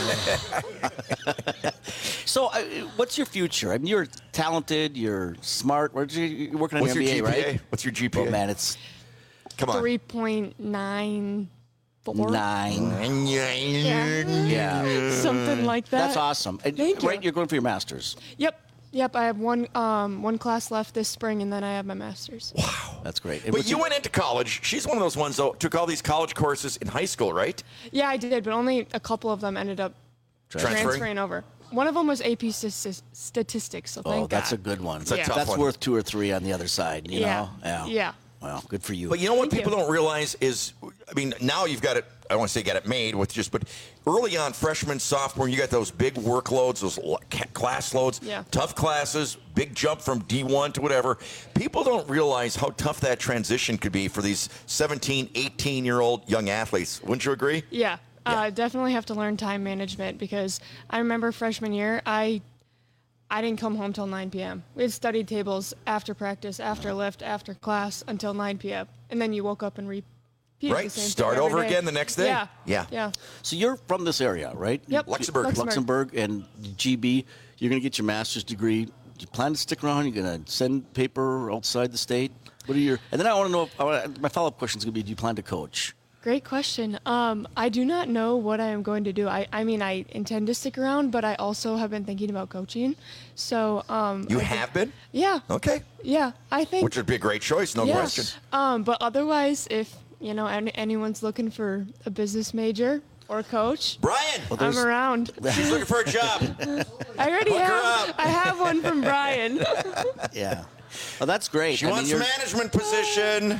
So, so uh, what's your future? I mean, you're talented. You're smart. Where's you, you're working on What's your your M B A, G P A? right? What's your G P A? Oh man, it's Come on. Three point nine four. nine. Yeah. Yeah. Something like that. That's awesome. And, Thank you. right, you're going for your masters. Yep. Yep, I have one um, one class left this spring, and then I have my master's. Wow. That's great. But you went into college. She's one of those ones, though, took all these college courses in high school, right? Yeah, I did, but only a couple of them ended up Transferring? transferring over. One of them was A P st- statistics, so thank Oh, that's God. a good one. It's a Yeah. tough That's one. worth two or three on the other side, you Yeah. know? Yeah. Yeah. Well, good for you. But you know what Thank people you. don't realize is, I mean, now you've got it, I don't want to say got it made with just, but early on, freshman, sophomore, you got those big workloads, those l- ca- class loads, Yeah. tough classes, big jump from D one to whatever. People don't realize how tough that transition could be for these seventeen, eighteen-year-old young athletes. Wouldn't you agree? Yeah, uh, definitely have to learn time management because I remember freshman year, I I didn't come home till nine p.m. We had study tables after practice, after lift, after class until nine p.m. And then you woke up and repeated Right, the same start thing every over day. again the next day. Yeah. Yeah. Yeah. So you're from this area, right? Yep. Luxembourg. Luxembourg. Luxembourg and G B. You're going to get your master's degree. Do you plan to stick around? You're going to send paper outside the state? What are your? And then I want to know. I wanna, my follow-up question is going to be: do you plan to coach? Great question. Um, I do not know what I am going to do. I, I mean, I intend to stick around, but I also have been thinking about coaching. So um, You I have think- been? Yeah. Okay. Yeah, I think. Which would be a great choice, no yes. question. Um, but otherwise, if you know any, anyone's looking for a business major or a coach, Brian, Well, I'm there's- around. she's looking for a job. I already Hook her have. up. I have one from Brian. Yeah. Well, that's great. She I wants mean, a you're- management position.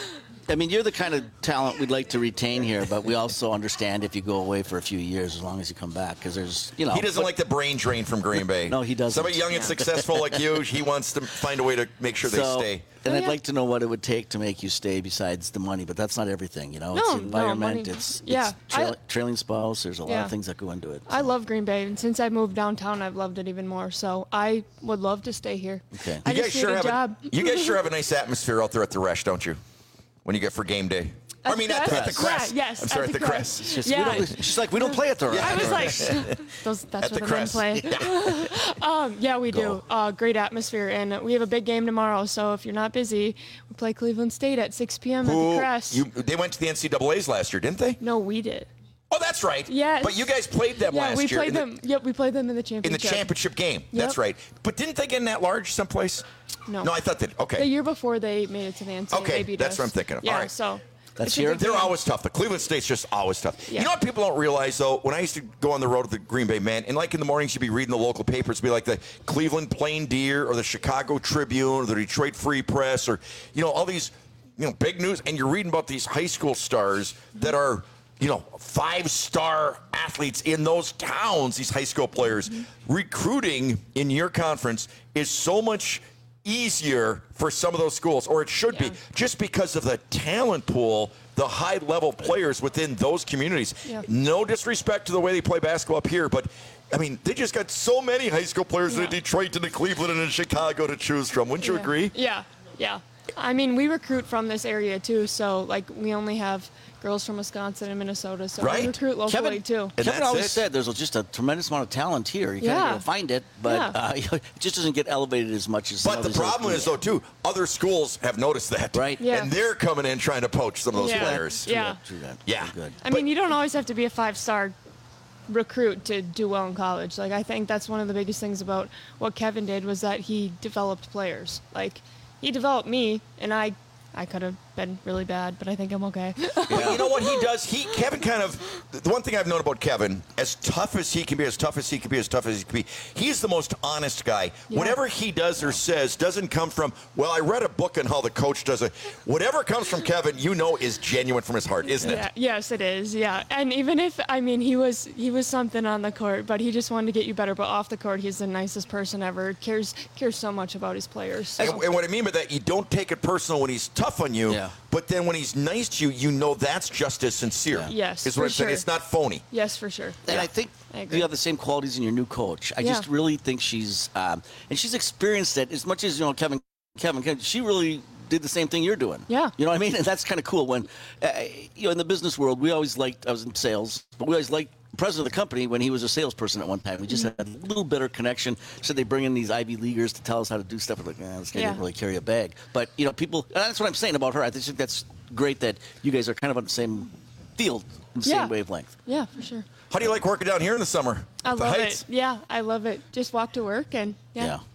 I mean, you're the kind of talent we'd like to retain here, but we also understand if you go away for a few years, as long as you come back, because there's, you know. He doesn't like the brain drain from Green Bay. No, he doesn't. Somebody young and successful like you, he wants to find a way to make sure they So- stay. And Oh, I'd yeah. like to know what it would take to make you stay besides the money, but that's not everything, you know. No, it's no, the environment, money- it's, yeah, it's trail, I- trailing spouse. There's a lot Yeah. of things that go into it. I love Green Bay, and since I moved downtown, I've loved it even more. So I would love to stay here. Okay. I You just guys sure need a have job. a, you guys sure have a nice atmosphere out there at the Resch, don't you? When you get for game day. I mean, at the, at the Crest. Yeah, yes, I'm sorry, at at the the Crest. Crest. It's just, Yeah. we don't, she's like, we don't play at the I was like, those, that's At where the the, men Crest. play. um, yeah, we do. Uh, great atmosphere, and we have a big game tomorrow. So if you're not busy, we play Cleveland State at six p.m. at Who- the Crest. you, they went to the N C double A's last year, didn't they? No, we did. Oh, that's right. Yes. But you guys played them Yeah, last we year. played in the- them. Yep, we played them in the In championship. the championship game. Yep. That's right. But didn't they get in that large someplace? No. No, I thought that. Okay. The year before they made it to the N C double A. Okay, they beat that's us. what I'm thinking of. Yeah, All right. so. That's it's a here? big They're game. always tough. The Cleveland State's just always tough. Yeah. You know what people don't realize, though? When I used to go on the road with the Green Bay men, and like in the mornings, you'd be reading the local papers, be like the Cleveland Plain Deer or the Chicago Tribune or the Detroit Free Press or, you know, all these, you know, big news, and you're reading about these high school stars that are, you know, five-star athletes in those towns, these high school players. Mm-hmm. Recruiting in your conference is so much easier for some of those schools, or it should Yeah. be, just because of the talent pool, the high-level players within those communities. Yeah. No disrespect to the way they play basketball up here, but, I mean, they just got so many high school players Yeah. in Detroit and in Cleveland and in Chicago to choose from. Wouldn't you Yeah. agree? Yeah, yeah. I mean, we recruit from this area too, so like we only have girls from Wisconsin and Minnesota, so Right. we recruit locally Kevin, too. And Kevin that's always it. said there's just a tremendous amount of talent here. You kind Yeah. of got to find it, but Yeah. uh, it just doesn't get elevated as much as some But of the these other problem is, though, too, other schools have noticed that. Right. Yeah. And they're coming in trying to poach some of those Yeah. players. Yeah. True that. Yeah. Good. I mean, you don't always have to be a five-star recruit to do well in college. Like I think that's one of the biggest things about what Kevin did was that he developed players. Like he developed me, and I, I could have been really bad, but I think I'm okay. But you know what he does? He Kevin kind of the one thing I've known about Kevin, as tough as he can be, as tough as he can be, as tough as he can be, he's the most honest guy. Yeah. Whatever he does or says doesn't come from, well, I read a book on how the coach does it. Whatever comes from Kevin, you know is genuine from his heart, isn't Yeah, it? yes, it is. Yeah, and even if I mean he was he was something on the court, but he just wanted to get you better. But off the court, he's the nicest person ever. cares cares so much about his players. So. And, and what I mean by that, you don't take it personal when he's tough on you, Yeah. but then when he's nice to you, you know that's just as sincere. Yes, is what for I'm saying. sure. It's not phony. Yes, for sure. And I think I agree. you have the same qualities in your new coach. I Yeah. just really think she's, um, and she's experienced it as much as, you know, Kevin, Kevin, Kevin, she really did the same thing you're doing. Yeah. You know what I mean? And that's kind of cool when, uh, you know, in the business world, we always liked, I was in sales, but we always liked the president of the company when he was a salesperson at one time. We just Mm-hmm. had a little better connection. So they bring in these Ivy Leaguers to tell us how to do stuff. We're like, eh, this guy Yeah. didn't really carry a bag. But, you know, people, and that's what I'm saying about her. I just think that's great that you guys are kind of on the same field, the Yeah. same wavelength. Yeah, for sure. How do you like working down here in the summer? I the love Heights? it. Yeah, I love it. Just walk to work and yeah. Yeah.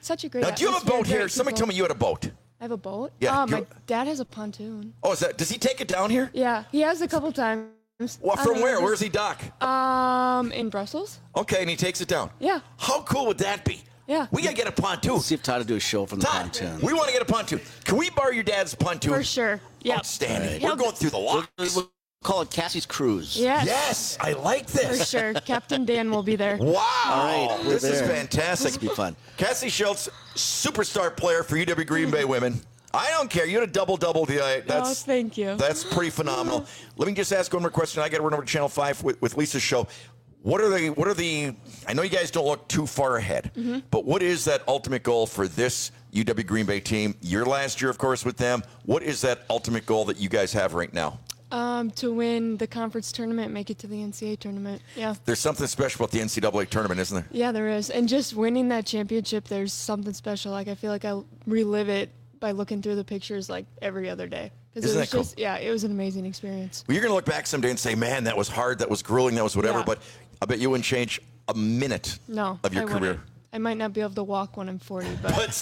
such a great Now, do you have a atmosphere, boat here? great Somebody people. told me you had a boat. I have a boat? Yeah, Uh, my you- dad has a pontoon. Oh, is that? Does he take it down here? Yeah, he has a couple times. Well, from Uh, where? Where's he dock? Um, in Brussels. Okay, and he takes it down. Yeah. How cool would that be? Yeah. We gotta get a pontoon. See if Todd will do a show from the Todd, pontoon. we want to get a pontoon. Can we borrow your dad's pontoon? For sure. Yeah. Outstanding. Right. We're going through the locks. We'll, we'll call it Cassie's Cruise. Yes. Yes, I like this. For sure. Captain Dan will be there. Wow. All right, we're this is there. fantastic. This will be fun. Cassie Schultz, superstar player for U W Green Bay women. I don't care. You had a double-double the uh, that's Oh, thank you. That's pretty phenomenal. Let me just ask one more question. I got to run over to Channel five with, with Lisa's show. What are the what are the I know you guys don't look too far ahead, Mm-hmm. but what is that ultimate goal for this U W Green Bay team? Your last year, of course, with them. What is that ultimate goal that you guys have right now? Um, to win the conference tournament, make it to the N C double A tournament. Yeah. There's something special about the N C double A tournament, isn't there? Yeah, there is. And just winning that championship, there's something special. Like, I feel like I relive it by looking through the pictures like every other day. Because it Isn't was that cool? just, yeah, it was an amazing experience. Well, you're going to look back someday and say, man, that was hard, that was grueling, that was whatever, Yeah. but I bet you wouldn't change a minute No, of your I career. wouldn't. I might not be able to walk when I'm forty, but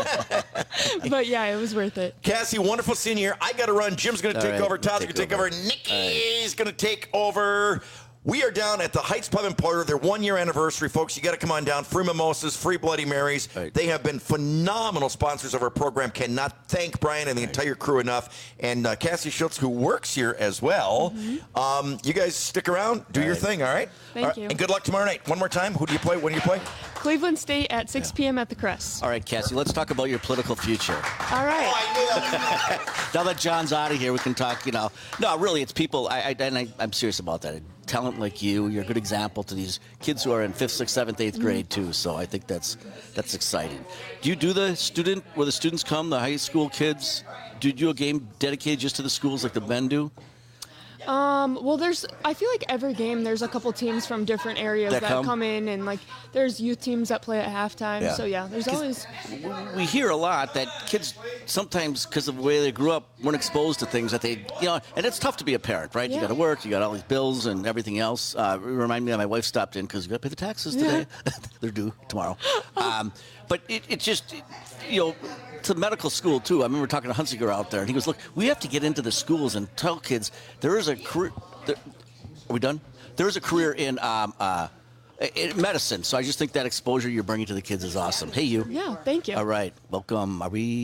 but yeah, it was worth it. Cassie, wonderful seeing you here. I got to run. Jim's going to All take right, over. Todd's going take to take over. over. Nikki's going to take over. We are down at the Heights Pub and Parlor. Their one-year anniversary, folks. You got to come on down. Free mimosas, free Bloody Marys. Right. They have been phenomenal sponsors of our program. Cannot thank Brian and the entire crew enough. And uh, Cassie Schultz, who works here as well. Um, you guys stick around. Do your right. thing, all right? Thank All right, you. And good luck tomorrow night. One more time. Who do you play? When do you play? Cleveland State at six p.m. at the Crest. All right, Cassie, let's talk about your political future. All right. Now that John's out of here, we can talk, you know. No, really, it's people, I, I, and I, I'm serious about that. Talent like you, you're a good example to these kids who are in fifth, sixth, seventh, eighth grade, too. So I think that's that's exciting. Do you do the student, where the students come, the high school kids? Do you do a game dedicated just to the schools like the men do? Um, well, there's, I feel like every game there's a couple teams from different areas That that, come? come? in, and like there's youth teams that play at halftime. Yeah. So yeah, there's always. We hear a lot that kids sometimes, because of the way they grew up, weren't exposed to things that they, you know, and it's tough to be a parent, right? You Yeah. got to work, you got all these bills and everything else. Uh, remind me that my wife stopped in because you got to pay the taxes today. They're due tomorrow. Um, but it, it just, it, you know, to medical school too. I remember talking to Hunziker out there, and he goes, "Look, we have to get into the schools and tell kids there is a career." There, are we done? There is a career in um, uh, in medicine. So I just think that exposure you're bringing to the kids is awesome. Hey, you. Yeah, thank you. All right, welcome. Are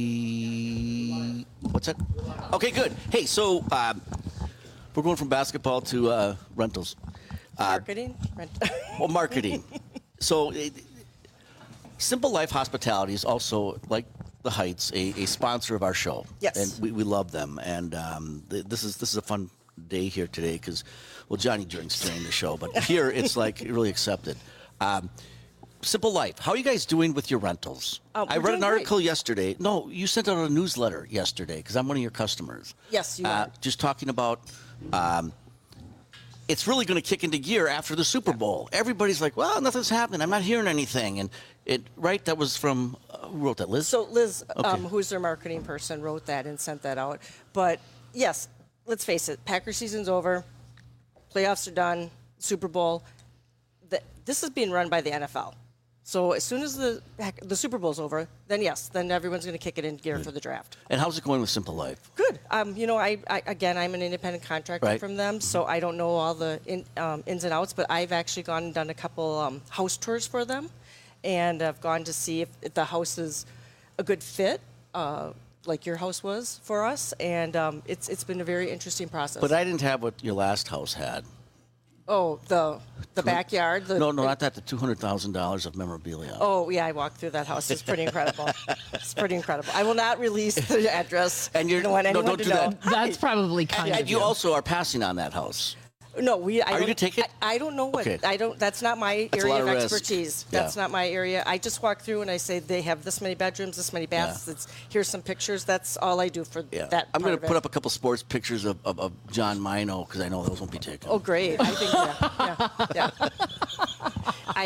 we? What's that? Okay, good. Hey, so um, we're going from basketball to uh, rentals. Uh, Marketing? Rent- well, marketing. So, it, Simple Life Hospitality is also, like the Heights, a, a sponsor of our show. Yes. And we, we love them. And um, th- this is this is a fun day here today because, well, Johnny drinks during the show, but here it's like really accepted. Um, Simple Life, how are you guys doing with your rentals? Uh, I we're read doing an article yesterday. No, you sent out a newsletter yesterday because I'm one of your customers. Yes, you uh, are. Just talking about. Um, it's really going to kick into gear after the Super Bowl. Everybody's like, well, nothing's happening. I'm not hearing anything. And it, right, that was from, uh, who wrote that, Liz? So Liz, Okay. um, who's their marketing person, wrote that and sent that out. But yes, let's face it, Packer season's over, playoffs are done, Super Bowl. The, this is being run by the N F L. So as soon as the the Super Bowl's over, then yes, then everyone's going to kick it in gear for the draft. And how's it going with Simple Life? Good. Um, you know, I, I again, I'm an independent contractor Right. from them, so I don't know all the in, um, ins and outs. But I've actually gone and done a couple um, house tours for them, and I've gone to see if, if the house is a good fit, uh, like your house was for us. And um, it's it's been a very interesting process. But I didn't have what your last house had. oh, the the backyard. The, no, no, not that. The two hundred thousand dollars of memorabilia. Oh yeah, I walked through that house. It's pretty incredible. It's pretty incredible. I will not release the address. And you're I don't want no, anyone don't to do know. that. That's probably kind And of you also are passing on that house. No, we. I Are you don't- gonna take it? I, I don't know what. Okay. I don't. That's not my That's a area lot of of risk. expertise. Yeah. That's not my area. I just walk through and I say they have this many bedrooms, this many baths. It's, here's some pictures. That's all I do for Yeah. that. I'm going to put up a couple sports pictures of, of, of John Mino because I know those won't be taken. Oh, great! I think yeah, yeah, yeah. I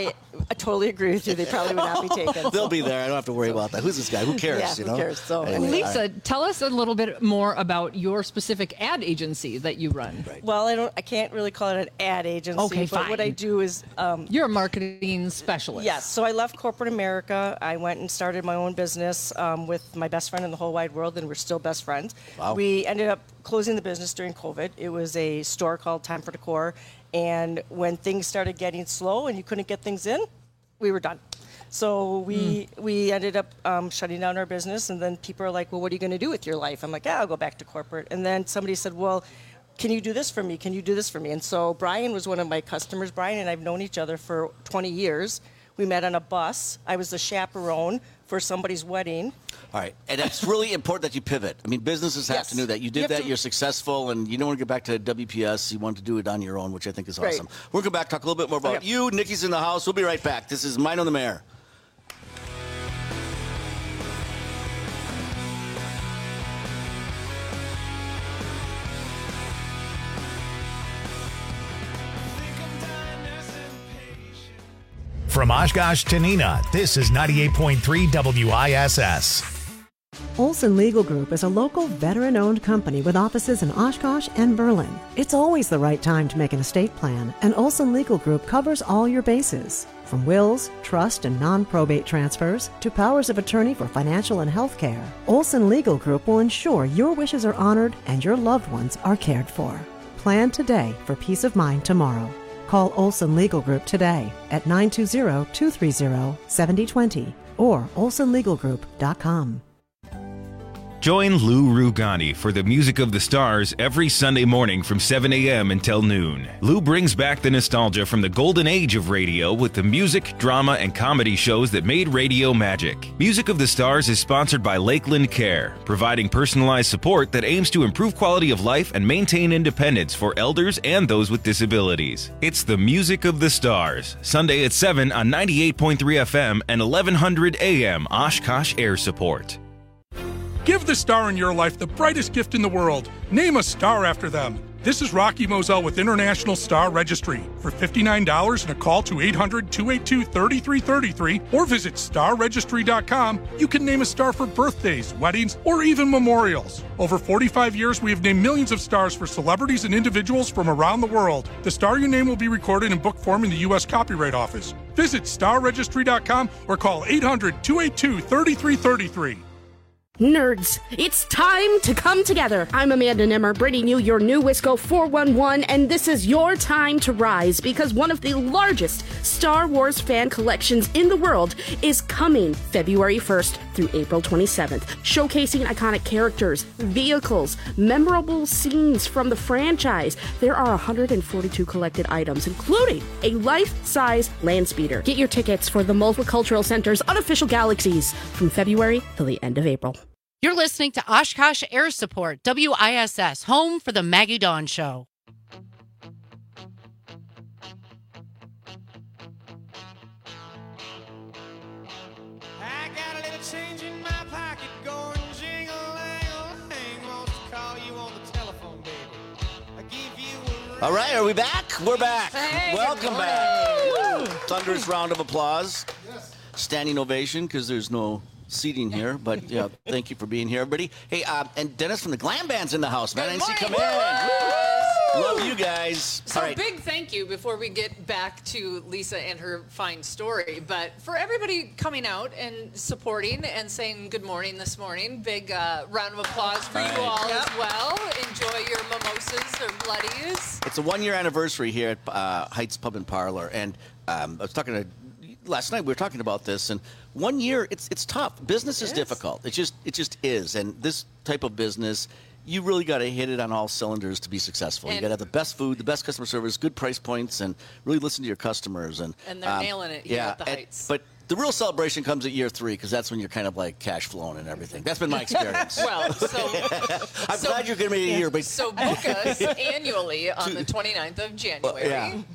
I totally agree with you. They probably would not be taken. They'll be there. I don't have to worry about that. Who's this guy? Who cares? Yeah, you who know? cares? So, Anyway, Lisa, all right. tell us a little bit more about your specific ad agency that you run. Well, I don't. I can't really call it an ad agency. Okay, but fine. what I do is um, You're a marketing specialist. Yes. So I left corporate America. I went and started my own business um, with my best friend in the whole wide world, and we're still best friends. Wow. We ended up closing the business during COVID. It was a store called Time for Decor, and when things started getting slow and you couldn't get things in, we were done. So we mm. we ended up um, shutting down our business, and then people are like, well, what are you going to do with your life? I'm like, yeah, I'll go back to corporate. And then somebody said, well, can you do this for me? Can you do this for me? And so Brian was one of my customers. Brian and I have known each other for twenty years. We met on a bus. I was the chaperone for somebody's wedding. All right, and it's really important that you pivot. I mean, businesses have Yes. to do that. You did You have that, to- you're successful, and you don't want to get back to W P S. You want to do it on your own, which I think is Right. awesome. We're going to come back, talk a little bit more about Okay. you. Nikki's in the house. We'll be right back. This is Mine on the Mayor. From Oshkosh to Neenah, this is ninety-eight point three W I S S. Olson Legal Group is a local veteran-owned company with offices in Oshkosh and Berlin. It's always the right time to make an estate plan, and Olson Legal Group covers all your bases. From wills, trust, and non-probate transfers to powers of attorney for financial and health care, Olson Legal Group will ensure your wishes are honored and your loved ones are cared for. Plan today for peace of mind tomorrow. Call Olson Legal Group today at nine two zero, two three zero, seven zero two zero or olson legal group dot com. Join Lou Rugani for the Music of the Stars every Sunday morning from seven a.m. until noon. Lou brings back the nostalgia from the golden age of radio with the music, drama, and comedy shows that made radio magic. Music of the Stars is sponsored by Lakeland Care, providing personalized support that aims to improve quality of life and maintain independence for elders and those with disabilities. It's the Music of the Stars, Sunday at seven on ninety-eight point three F M and eleven hundred A M Oshkosh Air Support. Give the star in your life the brightest gift in the world. Name a star after them. This is Rocky Moselle with International Star Registry. For fifty-nine dollars and a call to eight hundred, two eight two, three three three three or visit star registry dot com, you can name a star for birthdays, weddings, or even memorials. Over forty-five years, we have named millions of stars for celebrities and individuals from around the world. The star you name will be recorded in book form in the U S Copyright Office. Visit star registry dot com or call eight hundred, two eight two, three three three three. Nerds, it's time to come together. I'm Amanda Nimmer, bringing you your new Wisco four one one, and this is your time to rise because one of the largest Star Wars fan collections in the world is coming February first through April twenty-seventh, showcasing iconic characters, vehicles, memorable scenes from the franchise. There are one hundred forty-two collected items, including a life-size land speeder. Get your tickets for the Multicultural Center's unofficial Galaxies from February till the end of April. You're listening to Oshkosh Air Support, W I S S, home for the Maggie Dawn Show. I got a little change in my pocket going jingle-lang-a-lang. Wants to call you on the telephone, baby. I give you a ring. All right, are we back? We're back. Hey, Welcome good back. morning. Thunderous round of applause. Standing ovation because there's no seating here, but yeah, thank you for being here, everybody. Hey, uh, and Dennis from the Glam Band's in the house, man. I didn't see you come in. Love you guys. So All right. big thank you before we get back to Lisa and her fine story. But for everybody coming out and supporting and saying good morning this morning, big uh, round of applause for you all as well. Enjoy your mimosas or bloodies. It's a one-year anniversary here at uh, Heights Pub and Parlor, and um, I was talking to last night. We were talking about this, and one year it's it's tough. Business is difficult. It just it just is, and this type of business, you really got to hit it on all cylinders to be successful. And you got to have the best food, the best customer service, good price points, and really listen to your customers. And And they're um, nailing it here yeah, at the and- Heights. But the real celebration comes at year three because that's when you're kind of like cash flowing and everything. That's been my experience. Well, so I'm so- glad you're going to be here, but So book us annually on the twenty-ninth of January. yeah.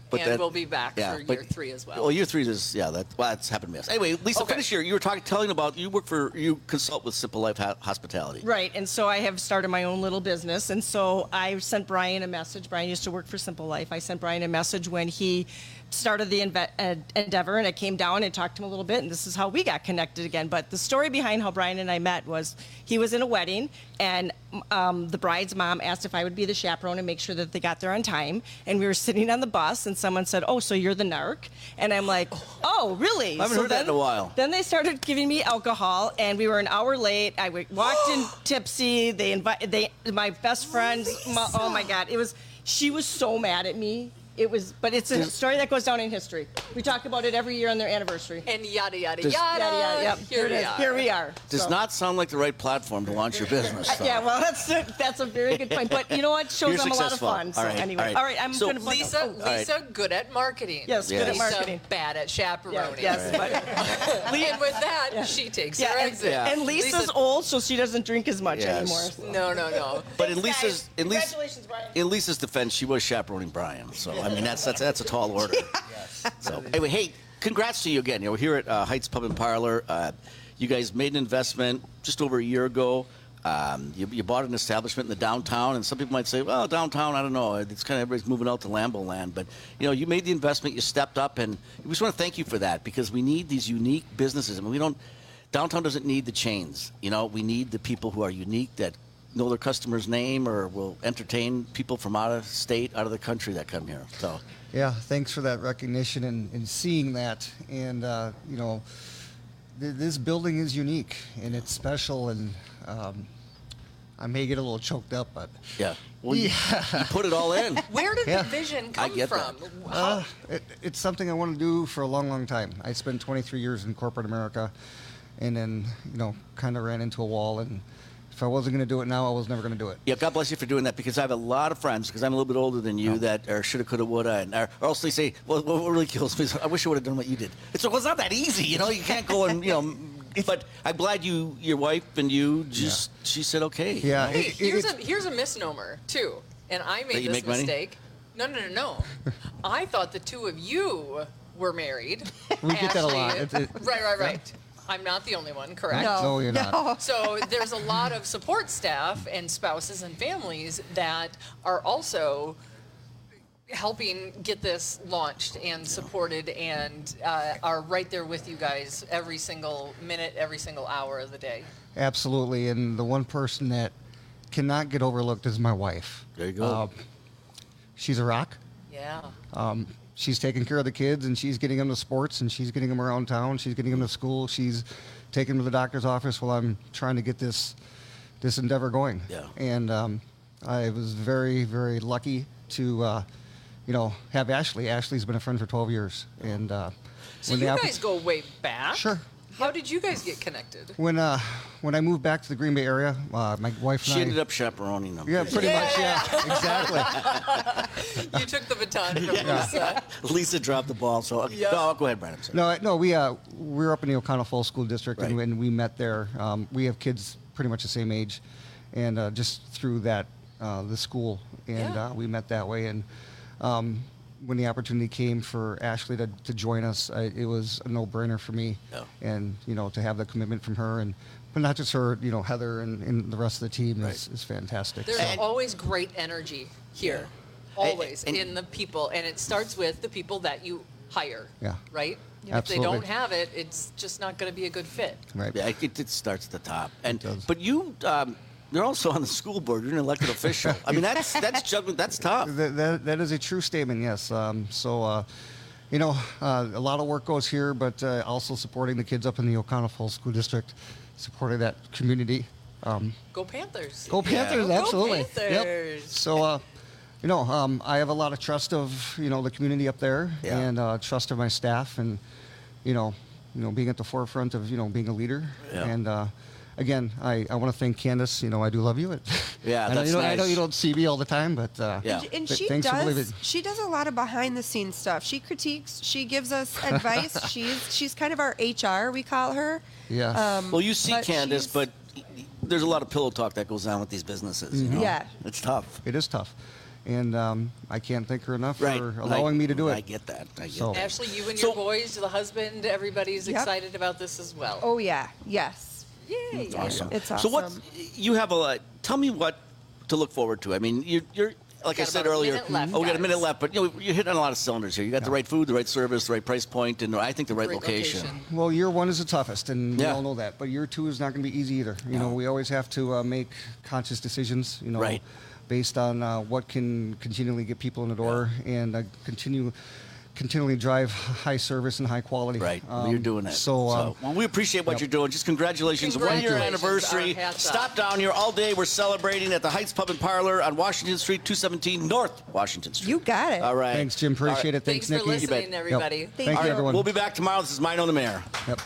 But and that- we'll be back yeah, for but- year three as well. Well, year three is yeah. That well, that's happened to us. Anyway, Lisa, Okay. finish here. You were talking, telling about you work for you consult with Simple Life ha- Hospitality. Right, and so I have started my own little business, and so I sent Brian a message. Brian used to work for Simple Life. I sent Brian a message when he started the inve- uh, endeavor, and I came down and talked to him a little bit, and this is how we got connected again. But the story behind how Brian and I met was he was in a wedding, and um, the bride's mom asked if I would be the chaperone and make sure that they got there on time. And we were sitting on the bus, and someone said, "Oh, so you're the narc?" And I'm like, "Oh, really?" I haven't so heard that in a while. Then they started giving me alcohol, and we were an hour late. I w- walked in tipsy. They invited they my best friends. My, oh my God, it was. She was so mad at me. It was, but it's a Does- story that goes down in history. We talk about it every year on their anniversary. And yada yada Does- yada. Yada, yada, yep. Here, Here it we is. are. Here we are. Does So- not sound like the right platform to launch your business. Uh, though. yeah, well, that's a, that's a very good point. But you know what? Shows You're them a lot of successful. fun. So All right, anyway, all right. all right. I'm So- going to Lisa, oh, Lisa, good at marketing. Yes, good at Lisa, marketing. bad at chaperoning. Yeah, yes, but- and with that, she takes Yeah, her and, exit. and Lisa's Lisa- old, so she doesn't drink as much Yes. anymore. so. No, no, no. But in Thanks, Lisa's guys. in, Lisa, Congratulations, Brian. in Lisa's defense, she was chaperoning Brian. So I mean, that's that's that's a tall order. So anyway, hey, congrats to you again. You know, we're here at uh, Heights Pub and Parlor. Uh, you guys made an investment just over a year ago. Um, you, you bought an establishment in the downtown, and some people might say, well, downtown, I don't know. It's kind of everybody's moving out to Lambeau Land. But, you know, you made the investment, you stepped up, and we just want to thank you for that because we need these unique businesses. I mean, we don't, downtown doesn't need the chains. You know, we need the people who are unique that know their customer's name or will entertain people from out of state, out of the country that come here. So, Yeah, thanks for that recognition and, and seeing that. And, uh, you know, th- this building is unique and it's special. And um, I may get a little choked up, but. yeah. Well, you, Yeah. you put it all in. Where did Yeah. the vision I come get from? that. Uh, it, it's something I want to do for a long, long time. I spent twenty-three years in corporate America and then, you know, kind of ran into a wall. And if I wasn't going to do it now, I was never going to do it. Yeah, God bless you for doing that because I have a lot of friends because I'm a little bit older than you that are shoulda, coulda, woulda, and or, or else they say, well, what really kills me is I wish I would have done what you did. It's, well, it's not that easy, you know. You can't go and you know. But I'm glad you, your wife, and you just she said okay. Yeah, Hey, it- it- here's it's- a here's a misnomer too, and I That made you this make money? mistake. No, no, no, no. I thought the two of you were married. We get that a lot. Ashley- It's- it- right, right, right. I'm not the only one, correct? No. No, you're not. So there's a lot of support staff and spouses and families that are also helping get this launched and supported and uh, are right there with you guys every single minute, every single hour of the day. Absolutely. And the one person that cannot get overlooked is my wife. There you go. Um, she's a rock. Yeah. Um, she's taking care of the kids, and she's getting them to sports, and she's getting them around town. She's getting them to school. She's taking them to the doctor's office while I'm trying to get this this endeavor going. Yeah. And um, I was very, very lucky to, uh, you know, have Ashley. Ashley's been a friend for twelve years, and uh, So when you the opp- guys go way back. Sure. How did you guys get connected? when uh, when I moved back to the Green Bay area, uh, my wife and She I. ended up chaperoning them. Yeah, pretty much. Yeah, exactly. You took the baton from Yeah. Lisa. Lisa dropped the ball, so okay. Yeah. no, go ahead, Brandon. Sorry. No, I- no, we uh, we were up in the O'Connell Falls School District, and, Right. and we met there. Um, we have kids pretty much the same age, and uh, just through that, uh, the school, and Yeah. uh, we met that way. And um, when the opportunity came for Ashley to, to join us, I, it was a no-brainer for me. Yeah. And you know, to have the commitment from her, and but not just her, you know, Heather and, and the rest of the team is, is fantastic. There's So- always great energy here. Always And- in the people. And it starts with the people that you hire. Yeah. Right? Yeah. If they don't Absolutely. have it, it's just not going to be a good fit. Right. Yeah, it, it starts at the top. And does. but you, um, you're also on the school board. You're an elected official. I mean, that's that's judgment. That's tough. That, that, that is a true statement, yes. Um, so, uh, you know, uh, a lot of work goes here, but uh, also supporting the kids up in the O'Connell Falls School District, supporting that community. Um, Go Panthers. go Panthers, Go absolutely. Panthers. Yep. So, uh, you know, um, I have a lot of trust of, you know, the community up there Yeah. and uh, trust of my staff and, you know, you know, being at the forefront of, you know, being a leader. Yeah. And, uh, again, I, I want to thank Candace. You know, I do love you. Yeah, I know, that's you know, I know nice. you don't see me all the time, but uh, Yeah. And th- she thanks for believing. does. She does a lot of behind the scenes stuff. She critiques. She gives us advice. she's she's kind of our H R. We call her. Yeah. Um, well, you see but Candace, she's- but there's a lot of pillow talk that goes on with these businesses. You know? Yeah. It's tough. It is tough. And um, I can't thank her enough Right. for allowing I, me to do it. I get that. I get So- that. Ashley, you and your boys, the husband, everybody's Yep. excited about this as well. Oh yeah, yes. Yay. That's awesome. It's So awesome. what you have a uh, tell me what to look forward to. I mean, you, you're like I Got said about a earlier. minute left, oh, we got a guys. minute left, but you know you're hitting on a lot of cylinders here. You got the right food, the right service, the right price point, and I think the right Great location. location. Well, year one is the toughest, and Yeah. we all know that. But year two is not going to be easy either. You know, we always have to uh, make conscious decisions. You know, Right. based on uh, what can continually get people in the door and uh, continue continually drive high service and high quality. Right. Um, well, you're doing it. So, uh, well, we appreciate what yep. you're doing. Just congratulations. One year Congratulations. anniversary. Our hats Stop off. down here all day. We're celebrating at the Heights Pub and Parlor on Washington Street, two seventeen North Washington Street. You got it. All right. Thanks, Jim. Appreciate All right. it. Thanks, Thanks for Nikki. listening, Yep. everybody. Thank, Thank you, you. All right, everyone. We'll be back tomorrow. This is Mine on the Mayor. Yep.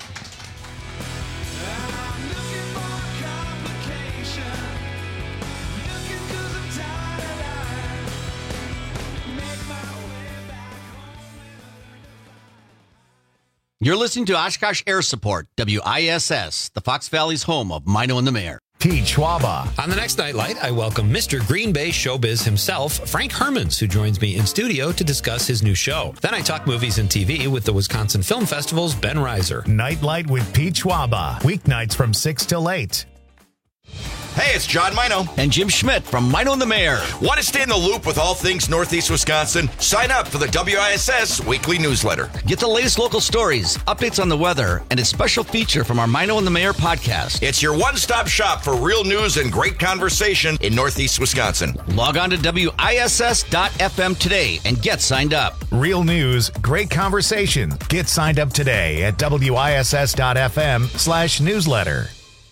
You're listening to Oshkosh Air Support, W I S S, the Fox Valley's home of Mino and the Mayor. Pete Schwaba. On the next Nightlight, I welcome Mister Green Bay showbiz himself, Frank Hermans, who joins me in studio to discuss his new show. Then I talk movies and T V with the Wisconsin Film Festival's Ben Reiser. Nightlight with Pete Schwaba. Weeknights from six till eight. Hey, it's John Mino. And Jim Schmidt from Mino and the Mayor. Want to stay in the loop with all things Northeast Wisconsin? Sign up for the W I S S weekly newsletter. Get the latest local stories, updates on the weather, and a special feature from our Mino and the Mayor podcast. It's your one-stop shop for real news and great conversation in Northeast Wisconsin. Log on to W I S S dot F M today and get signed up. Real news, great conversation. Get signed up today at W I S S dot F M slash newsletter.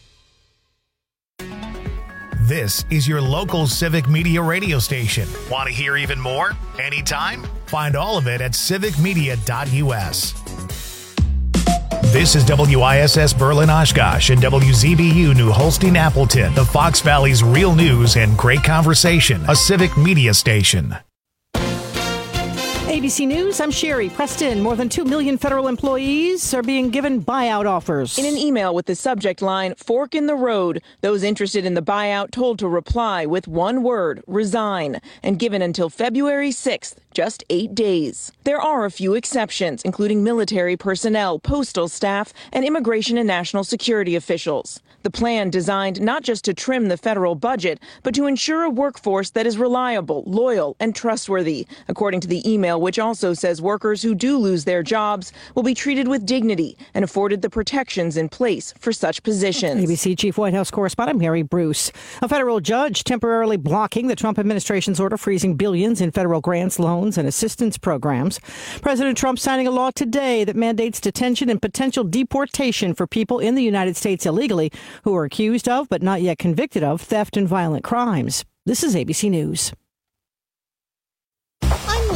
This is your local Civic Media radio station. Want to hear even more? Anytime? Find all of it at civic media dot U S. This is W I S S Berlin Oshkosh and W Z B U New Holstein Appleton, the Fox Valley's real news and great conversation, a civic media station. A B C News, I'm Sherry Preston. More than two million federal employees are being given buyout offers. In an email with the subject line, Fork in the Road, those interested in the buyout told to reply with one word, resign, and given until February sixth, just eight days. There are a few exceptions, including military personnel, postal staff, and immigration and national security officials. The plan designed not just to trim the federal budget, but to ensure a workforce that is reliable, loyal, and trustworthy, according to the email, which also says workers who do lose their jobs will be treated with dignity and afforded the protections in place for such positions. A B C Chief White House correspondent Mary Bruce. A federal judge temporarily blocking the Trump administration's order freezing billions in federal grants, loans, and assistance programs. President Trump signing a law today that mandates detention and potential deportation for people in the United States illegally who are accused of, but not yet convicted of, theft and violent crimes. This is A B C News.